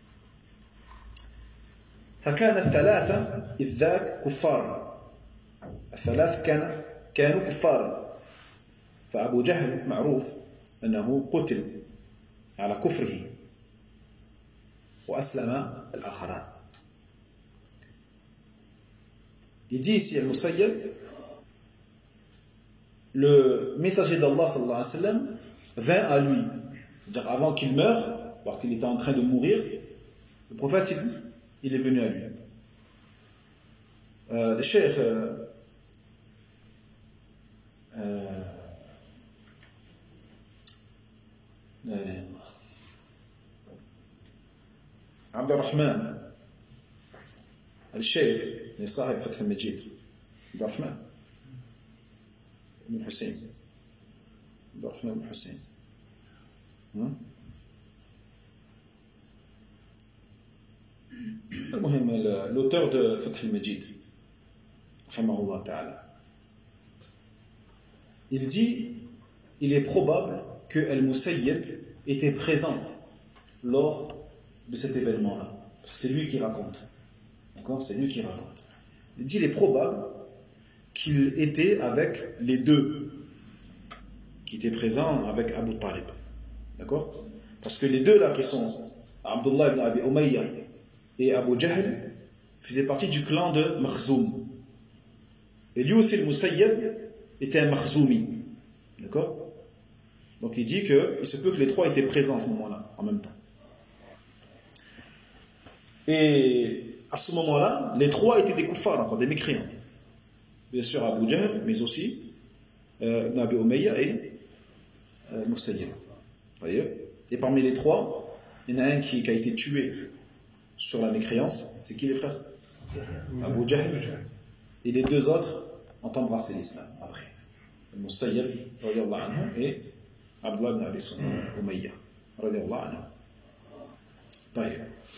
فكان الثلاثة إذ ذاك كفارا الثلاث كان كانوا كفارا فأبو جهل معروف أنه قتل على كفره وأسلم الآخران. Il dit ici Al-Musayyib, le messager d'Allah sallallahu alayhi wa sallam vint à lui, c'est-à-dire avant qu'il meure, alors qu'il était en train de mourir, le prophète il, il est venu à lui. Euh, le cheikh euh, euh, لا إله إلا الله عبد الرحمن الشيخ صاحب فتح المجيد عبد الرحمن بن حسين عبد الرحمن بن حسين المهم l'auteur de Fath al-Majid rahimahullah ta'ala, il dit il est probable que Al-Musayyib était présent lors de cet événement-là. C'est lui qui raconte. D'accord? C'est lui qui raconte. Il dit il est probable qu'il était avec les deux, qui étaient présents avec Abu Talib. D'accord? Parce que les deux là qui sont Abdullah ibn Abi Umayya et Abu Jahl faisaient partie du clan de Makhzoum. Et lui aussi, le Musayyib était un Makhzoumi. D'accord? Donc il dit qu'il se peut que les trois étaient présents à ce moment-là, en même temps. Et à ce moment-là, les trois étaient des kuffars, encore des mécréants. Bien sûr Abu Jahl, mais aussi euh, Nabi Umayya et euh, Musayyib. Vous voyez? Et parmi les trois, il y en a un qui, qui a été tué sur la mécréance. C'est qui les frères? Abu Jahl. Et les deux autres ont embrassé l'islam après. Musayyib et Abdullah ibn Abi Umayya radiyallahu anhu. طيب.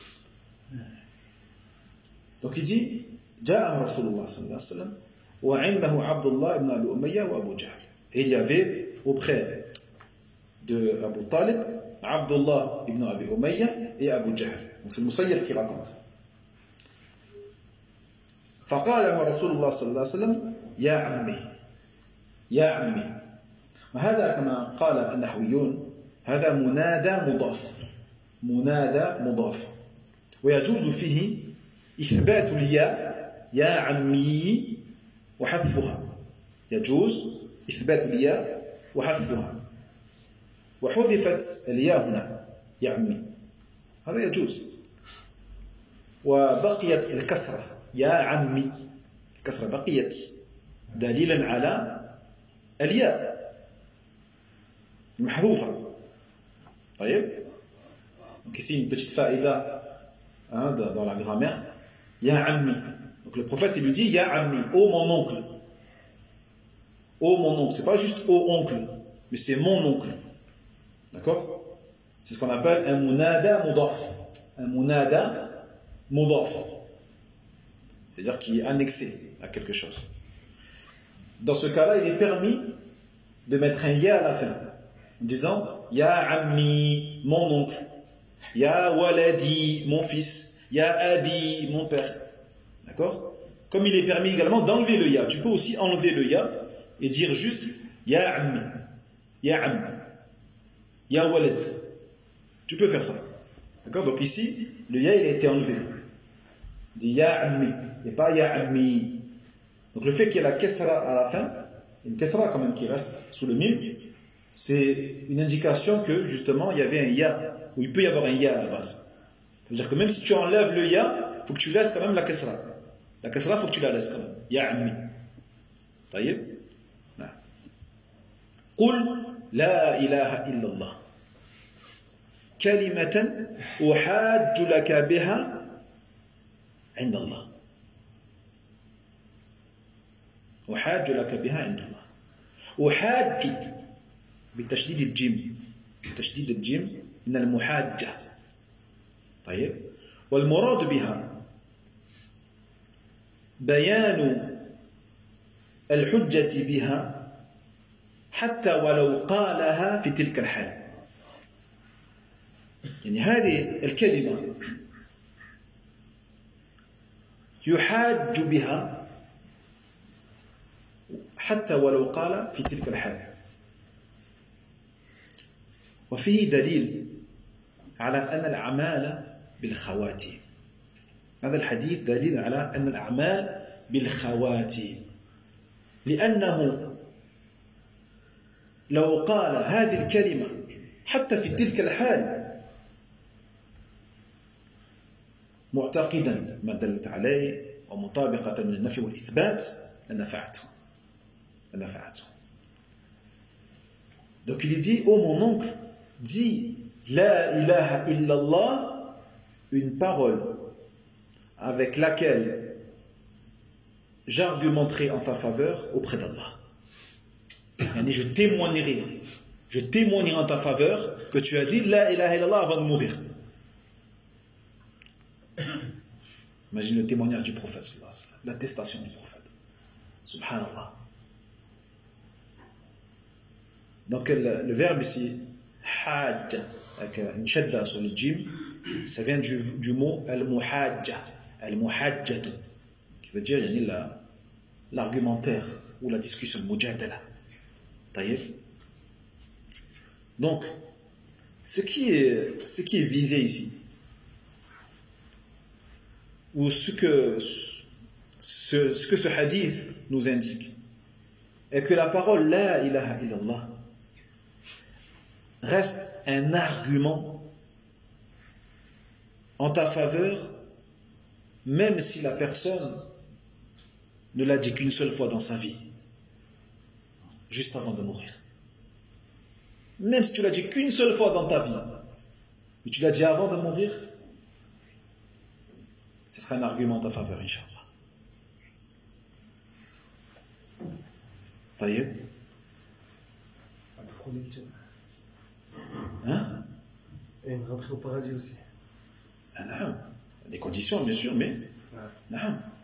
Donc il dit جاء رسول الله صلى الله عليه وسلم وعنده عبد الله ibn Abi Umayya wa Abu Jahl. Et il y avait auprès de Abu Talib Abdullah ibn Abi Umayya et Abu Jahl. Donc c'est le Musayyib qui raconte. فقال له رسول الله صلى الله عليه وسلم يا عمي يا عمي. وهذا كما قال النحويون هذا منادى مضاف. منادى مضاف ويجوز فيه إثبات الياء يا عمي وحذفها يجوز إثبات الياء وحذفها وحذفت الياء هنا يا عمي هذا يجوز وبقيت الكسرة يا عمي الكسرة بقيت دليلا على الياء المحذوفة طيب donc ici une petite faïda hein, dans la grammaire ya ammi donc le prophète il lui dit ya ammi oh mon oncle oh mon oncle c'est pas juste oh oncle mais c'est mon oncle d'accord c'est ce qu'on appelle un munada mudaf un munada mudaf c'est-à-dire qui est annexé à quelque chose. Dans ce cas-là, il est permis de mettre un ya à la fin, en disant ya ammi, mon oncle, ya waladi, mon fils, ya abi, mon père. D'accord? Comme il est permis également d'enlever le ya. Tu peux aussi enlever le ya et dire juste ya ammi, ya ammi, ya walad. Tu peux faire ça. D'accord? Donc ici, le ya il a été enlevé. Il dit ya ammi, et pas ya ammi. Donc le fait qu'il y ait la kesra à la fin, une kesra quand même qui reste sous le mime, c'est une indication que justement il y avait un ya, ou il peut y avoir un ya à la base. Ça veut dire que même si tu enlèves le ya, il faut que tu laisses quand même la kesra. La kesra, il faut que tu la laisses quand même. Ya ammi. طيب؟ نعم. قل لا إله إلا الله كلمة أحاج لك بها عند الله أحاج لك بها عند الله أحاج بتشديد الجيم تشديد الجيم من المحاجة طيب والمراد بها بيان الحجة بها حتى ولو قالها في تلك الحال يعني هذه الكلمة يحاج بها حتى ولو قال في تلك الحال وفيه دليل على أن الأعمال بالخواتيم هذا الحديث دليل على أن الأعمال بالخواتيم لأنه لو قال هذه الكلمة حتى في تلك الحال معتقدا ما دلت عليه ومطابقة من النفي والإثبات لنفعته لنفعته donc il dit oh mon oncle dis la ilaha illallah une parole avec laquelle j'argumenterai en ta faveur auprès d'Allah yani je témoignerai je témoignerai en ta faveur que tu as dit la ilaha illallah avant de mourir. Imagine le témoignage du prophète, l'attestation du prophète. Subhanallah. Donc le, le verbe ici, hajj, avec une shadda sur le jim, ça vient du, du mot al-muhajja, al-muhajjatu, qui veut dire yani, la, l'argumentaire ou la discussion, mujadala. Taïeb. Donc, ce qui est, ce qui est visé ici, ou ce que ce, ce que ce hadith nous indique est que la parole la ilaha illallah reste un argument en ta faveur même si la personne ne l'a dit qu'une seule fois dans sa vie juste avant de mourir, même si tu l'as dit qu'une seule fois dans ta vie mais tu l'as dit avant de mourir, ce sera un argument en ta faveur, Inch'Allah. Taïeb. Hein? Et une rentrée au paradis aussi. Ah, non. Des conditions, bien sûr, mais. Non.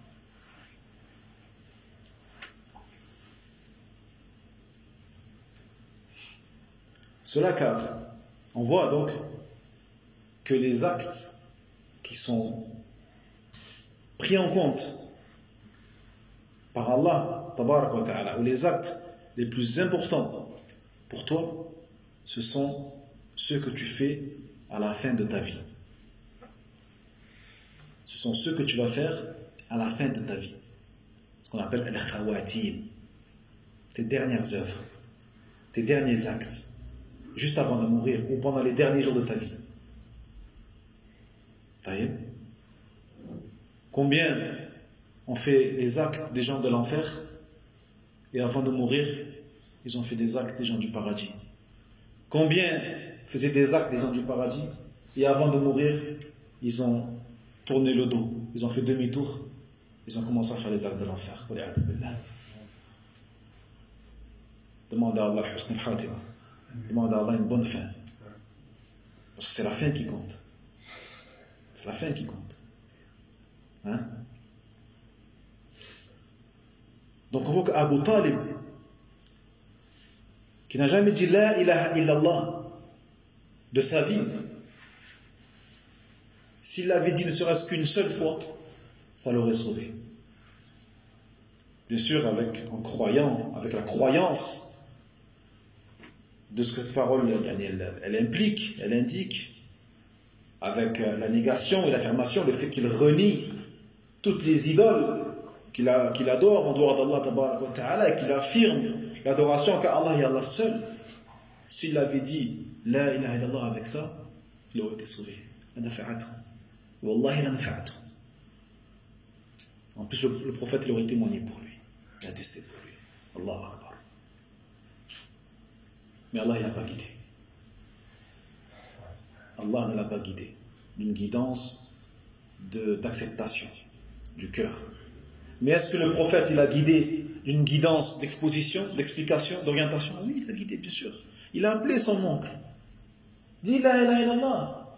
Cela car on voit donc que les actes qui sont pris en compte par Allah tabarak wa ta'ala, ou les actes les plus importants pour toi, ce sont ceux que tu fais à la fin de ta vie. Ce sont ceux que tu vas faire à la fin de ta vie. Ce qu'on appelle al-khawatim. Tes dernières œuvres, tes derniers actes, juste avant de mourir ou pendant les derniers jours de ta vie. Taïeb. Combien ont fait les actes des gens de l'enfer et avant de mourir, ils ont fait des actes des gens du paradis. Combien faisaient des actes des gens du paradis et avant de mourir, ils ont tourné le dos, ils ont fait demi-tour, ils ont commencé à faire les actes de l'enfer. Demande à Allah husn al-khatima. Demande à Allah une bonne fin. Parce que c'est la fin qui compte. C'est la fin qui compte. Hein? Donc on voit qu'Abu Talib, qui n'a jamais dit La ilaha illallah de sa vie, s'il l'avait dit ne serait-ce qu'une seule fois, ça l'aurait sauvé. Bien sûr, avec, en croyant, avec la croyance de ce que cette parole elle, elle implique, elle indique, avec la négation et l'affirmation, le fait qu'il renie toutes les idoles qu'il, a, qu'il adore en dehors d'Allah tabaraka wa ta'ala et qu'il affirme l'adoration qu'à Allah et Allah seul. S'il avait dit La ilaha illallah avec ça, il aurait été sauvé. Wallahi la nafa'atu. En plus, le, le prophète il aurait témoigné pour lui. Il a attesté pour lui. Allahu Akbar. Mais Allah ne l'a pas guidé. Allah ne l'a pas guidé d'une guidance de, d'acceptation du cœur. Mais est-ce que le prophète il a guidé d'une guidance d'exposition, d'explication, d'orientation? Oui, il a guidé, bien sûr. Il a appelé son oncle. Dis la ilaha illallah.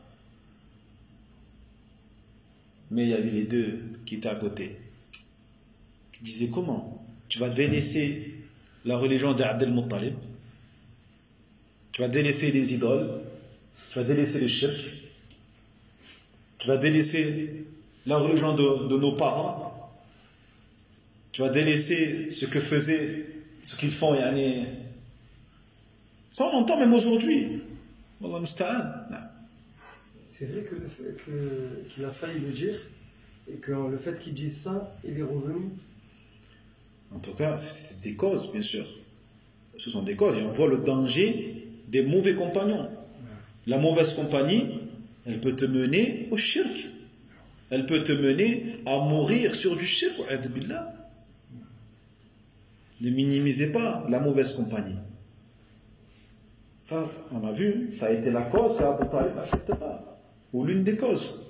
Mais il y avait les deux qui étaient à côté. Qui disaient comment? Tu vas délaisser la religion d'Abd al-Muttalib. Tu vas délaisser les idoles. Tu vas délaisser le shirk. Tu vas délaisser la religion de, de nos parents. Tu vas délaisser ce que faisaient, ce qu'ils font. Yani. Ça on entend même aujourd'hui. Wallah musta'an. C'est vrai que le fait que, qu'il a failli le dire et que le fait qu'il dise ça, il est revenu. En tout cas, c'est des causes, bien sûr. Ce sont des causes et on voit le danger des mauvais compagnons. La mauvaise compagnie, elle peut te mener au shirk. Elle peut te mener à mourir sur du shirk. Ne minimisez pas la mauvaise compagnie. Ça, on a vu, ça a été la cause qu'Abu Talib n'accepte pas. Ou l'une des causes.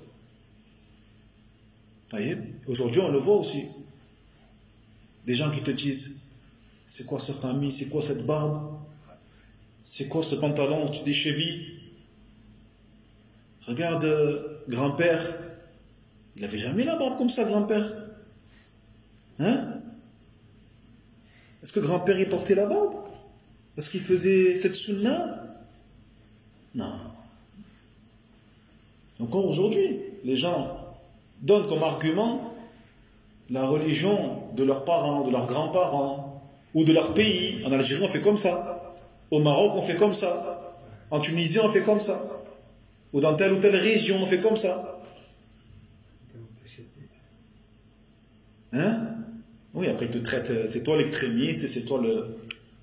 Aujourd'hui, on le voit aussi. Des gens qui te disent c'est quoi ce tamis, c'est quoi cette barbe, c'est quoi ce pantalon au-dessus des chevilles. Regarde, euh, grand-père, il n'avait jamais la barbe comme ça, grand-père. Hein? Est-ce que grand-père il portait la barbe? Est-ce qu'il faisait cette sunna? Non. Donc aujourd'hui, les gens donnent comme argument la religion de leurs parents, de leurs grands-parents, ou de leur pays. En Algérie, on fait comme ça. Au Maroc, on fait comme ça. En Tunisie, on fait comme ça. Ou dans telle ou telle région, on fait comme ça. Hein? Oui, après, ils te traitent, c'est toi l'extrémiste, et c'est toi le...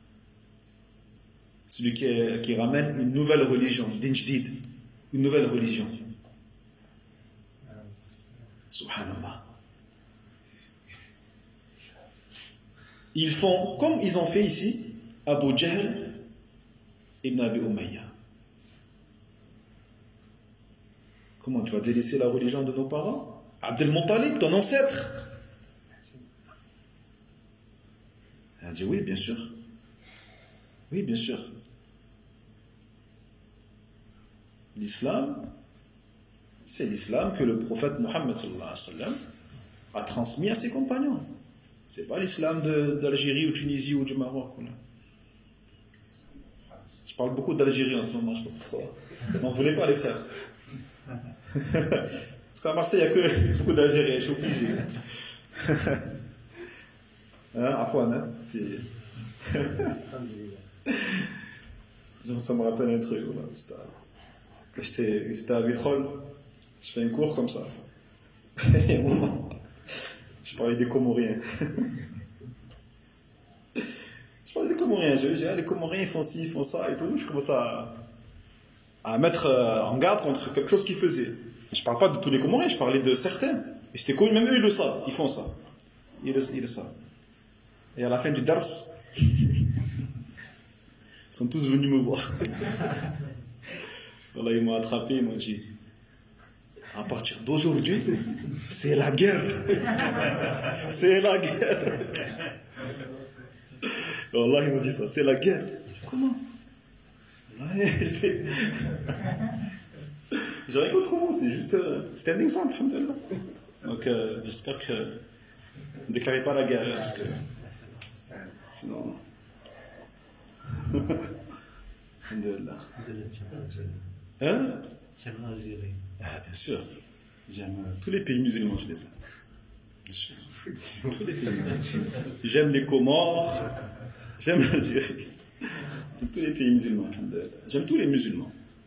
celui qui, est, qui ramène une nouvelle religion, din jdid, une nouvelle religion. Subhanallah. Ils font comme ils ont fait ici Abu Jahl ibn Abi Umayya. Comment tu vas délaisser la religion de nos parents? Abd al-Muttalib, ton ancêtre. Elle a dit oui, bien sûr. Oui, bien sûr. L'islam, c'est l'islam que le prophète Mohammed sallallahu alayhi wa sallam a transmis à ses compagnons. C'est pas l'islam de, d'Algérie ou Tunisie ou du Maroc. Voilà. Je parle beaucoup d'Algérie en ce moment, je ne sais pas pourquoi. N'en voulez pas les frères. Parce qu'à Marseille, il n'y a que beaucoup d'Algériens, je suis obligé. Hein, Afouane, hein, c'est... Ça me rappelle un truc, voilà, Quand j'étais, j'étais à Vitrolles, je fais un cours comme ça. Et à un moment, je parlais des Comoriens. Je parlais des Comoriens. Je dis, ah, les Comoriens, ils font ci, ils font ça et tout. Je commence à, à mettre en garde contre quelque chose qu'ils faisaient. Je ne parle pas de tous les Comoriens, je parlais de certains. Et c'était connu, même eux, ils le savent. Ils font ça. Ils le, ils le savent. Et à la fin du dars, ils sont tous venus me voir. Voilà, ils m'ont attrapé, ils m'ont dit, à partir d'aujourd'hui, c'est la guerre. C'est la guerre. Wallah, ils m'ont dit ça, c'est la guerre. Comment? J'ai rien contre vous, c'est juste, euh, c'était un exemple, alhamdoulilah. Donc, euh, j'espère que ne déclarez pas la guerre, parce que sinon. Alhamdoulilah. Hein? J'aime l'Algérie. Ah, bien sûr. J'aime euh, tous les pays musulmans, je les aime. Bien sûr. Tous les pays musulmans. J'aime les Comores, j'aime l'Algérie. J'aime tous les pays musulmans. J'aime tous les musulmans.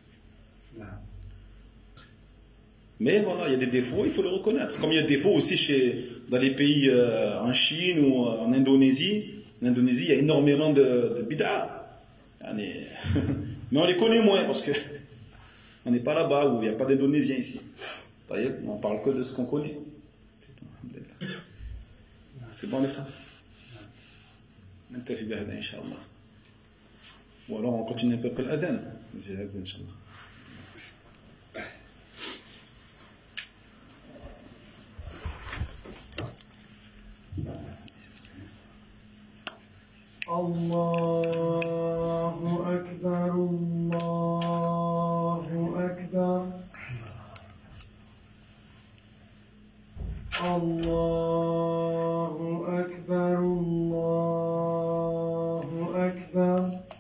Mais voilà, il y a des défauts, il faut le reconnaître. Comme il y a des défauts aussi chez, dans les pays euh, en Chine ou en Indonésie. En Indonésie, il y a énormément de, de bid'a. Mais on les connaît moins parce que on n'est pas là-bas où il n'y a pas d'Indonésiens ici. On parle que de ce qu'on connaît. C'est bon les frères? Inch'Allah. Ou alors on continue un peu avec l'adhan. Inch'Allah. Allahu Akbar, Allahu Akbar. Allahu Akbar, Allahu Akbar.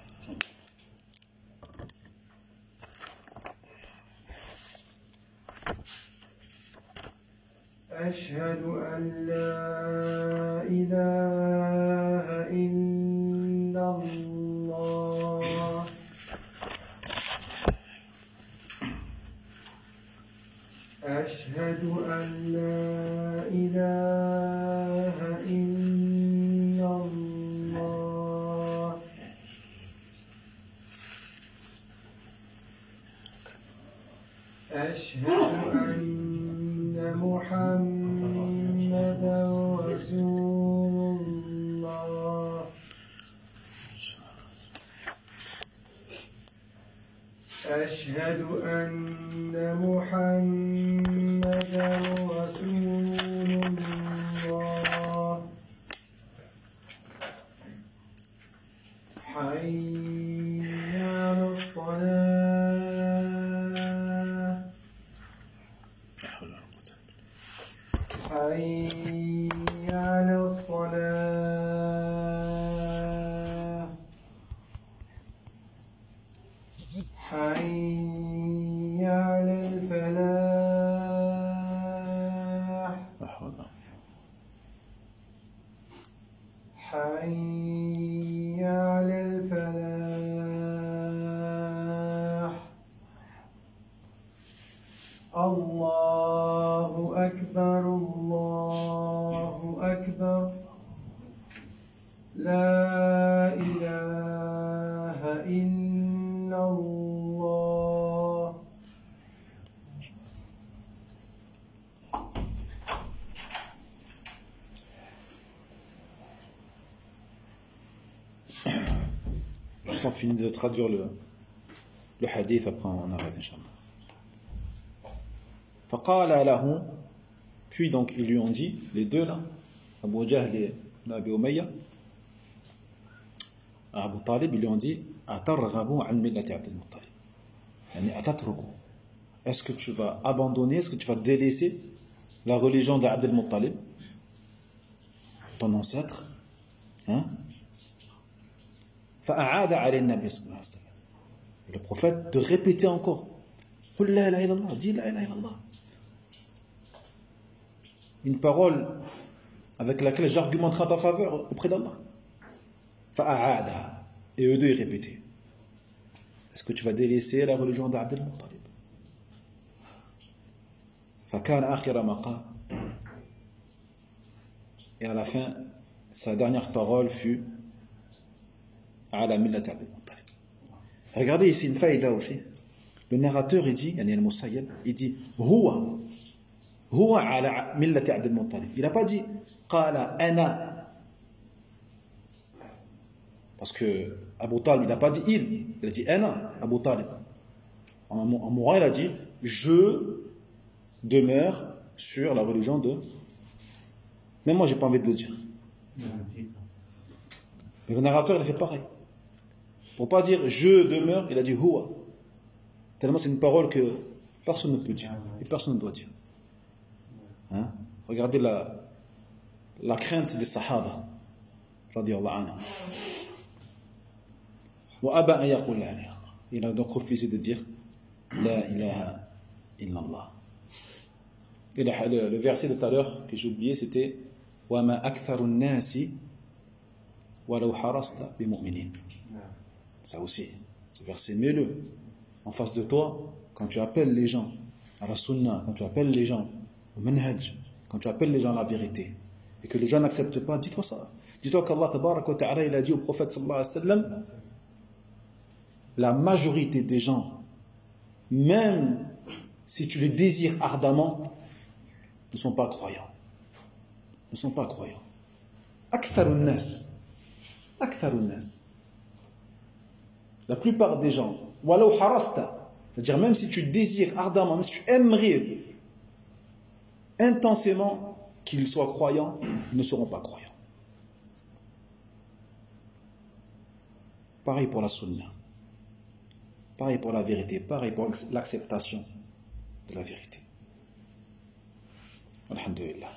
Ashhadu an la ilaha illallah. Ashhadu an la ilaha illallah. Ashhadu anna Muhammadan Rasulullah. أشهد أن محمدا رسول الله. حي على الصلاة. حي على الصلاة. حي على الفلاح. حي على الفلاح. الله أكبر، الله أكبر. لا إله إلا الله. Juste on finit de traduire le, le hadith, après on arrête, Inch'Allah. فقال له, puis donc ils lui ont dit, les deux là, Abu Jahl et Abi Umayya, à Abu Talib, ils lui ont dit, أترغبوا عن ملة عبد المطلب, يعني أتتركوا, est-ce que tu vas abandonner, est-ce que tu vas délaisser la religion d'Abd al-Muttalib, ton ancêtre, hein? فأعاد عليه النبي صلى الله عليه وسلم, le prophète de répéter encore, قل لا إله إلا الله, dis la ilaha illallah, une parole avec laquelle j'argumenterai en ta faveur auprès d'Allah. فأعاد, et eux deux ils répétaient, est-ce que tu vas délaisser la religion d'Abd al-Muttalib? فكان آخر ما قال. Et à la fin, sa dernière parole fut على ملة عبد المطلب. Regardez ici une faïda aussi. Le narrateur, il dit, yani al-Musayyab, il dit هو هو على ملة عبد المطلب. Il n'a pas dit قال أنا. Parce que Abu Talib, il n'a pas dit il, il a dit أنا Abu Talib. En, en moral, il a dit je demeure sur la religion de. Même moi, j'ai pas envie de le dire. Mais le narrateur, il a fait pareil. Pour pas dire je demeure, il a dit huwa. Tellement c'est une parole que personne ne peut dire et personne ne doit dire. Hein? Regardez la, la crainte des Sahaba. Radiyallahu anhum. Wa aba an yaqul la ilaha illallah. Il a donc refusé de dire la ilaha illallah. Et le, le verset de tout à l'heure que j'ai oublié, c'était wa ma aktharu an-nasi walau harasta bi mu'minin. Ça aussi, ce verset, mets-le en face de toi quand tu appelles les gens à la sunna, quand tu appelles les gens au manhaj, quand tu appelles les gens à la vérité et que les gens n'acceptent pas, dis-toi ça. Dis-toi qu'Allah tabarak wa ta'ala, il a dit au prophète sallallahu alayhi wa sallam, la majorité des gens, même si tu les désires ardemment, ne sont pas croyants. Ne sont pas croyants. Aktharun nas. Aktharun nas. La plupart des gens, walau harasta, c'est-à-dire même si tu désires ardemment, même si tu aimerais intensément qu'ils soient croyants, ils ne seront pas croyants. Pareil pour la sunna. Pareil pour la vérité. Pareil pour l'acceptation de la vérité. Alhamdulillah.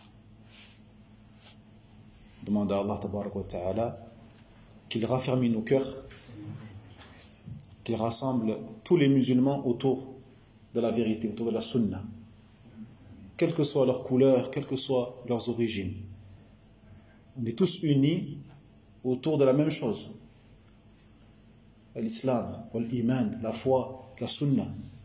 Demande à Allah tabarak wa ta'ala qu'il raffermit nos cœurs, qu'il rassemble tous les musulmans autour de la vérité, autour de la sunna, quelle que soit leur couleur, quelles que soient leurs origines. On est tous unis autour de la même chose. L'islam, l'iman, la foi, la sunna.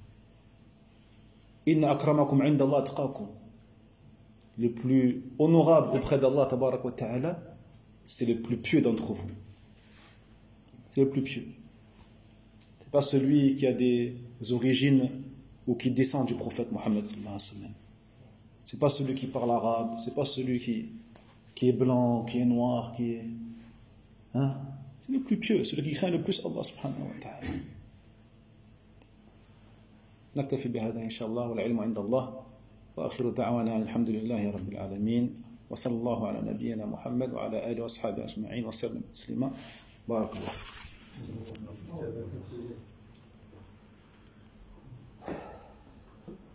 Inna akramakum inda Allah atqakum. Le plus honorable auprès d'Allah tabarak wa ta'ala, c'est le plus pieux d'entre vous. C'est le plus pieux. C'est pas celui qui a des origines ou qui descend du prophète Mohammed sallallahu alayhi wa sallam. C'est pas celui qui parle arabe, c'est pas celui qui, qui est blanc, qui est noir, qui est... Hein? C'est le plus pieux, celui qui craint le plus Allah subhanahu wa ta'ala. نكتفي بهذا إن شاء الله والعلم عند الله وآخر دعوانا الحمد لله رب العالمين وصلى الله على نبينا محمد وعلى آله وأصحابه أجمعين وسلم تسليما بارك الله.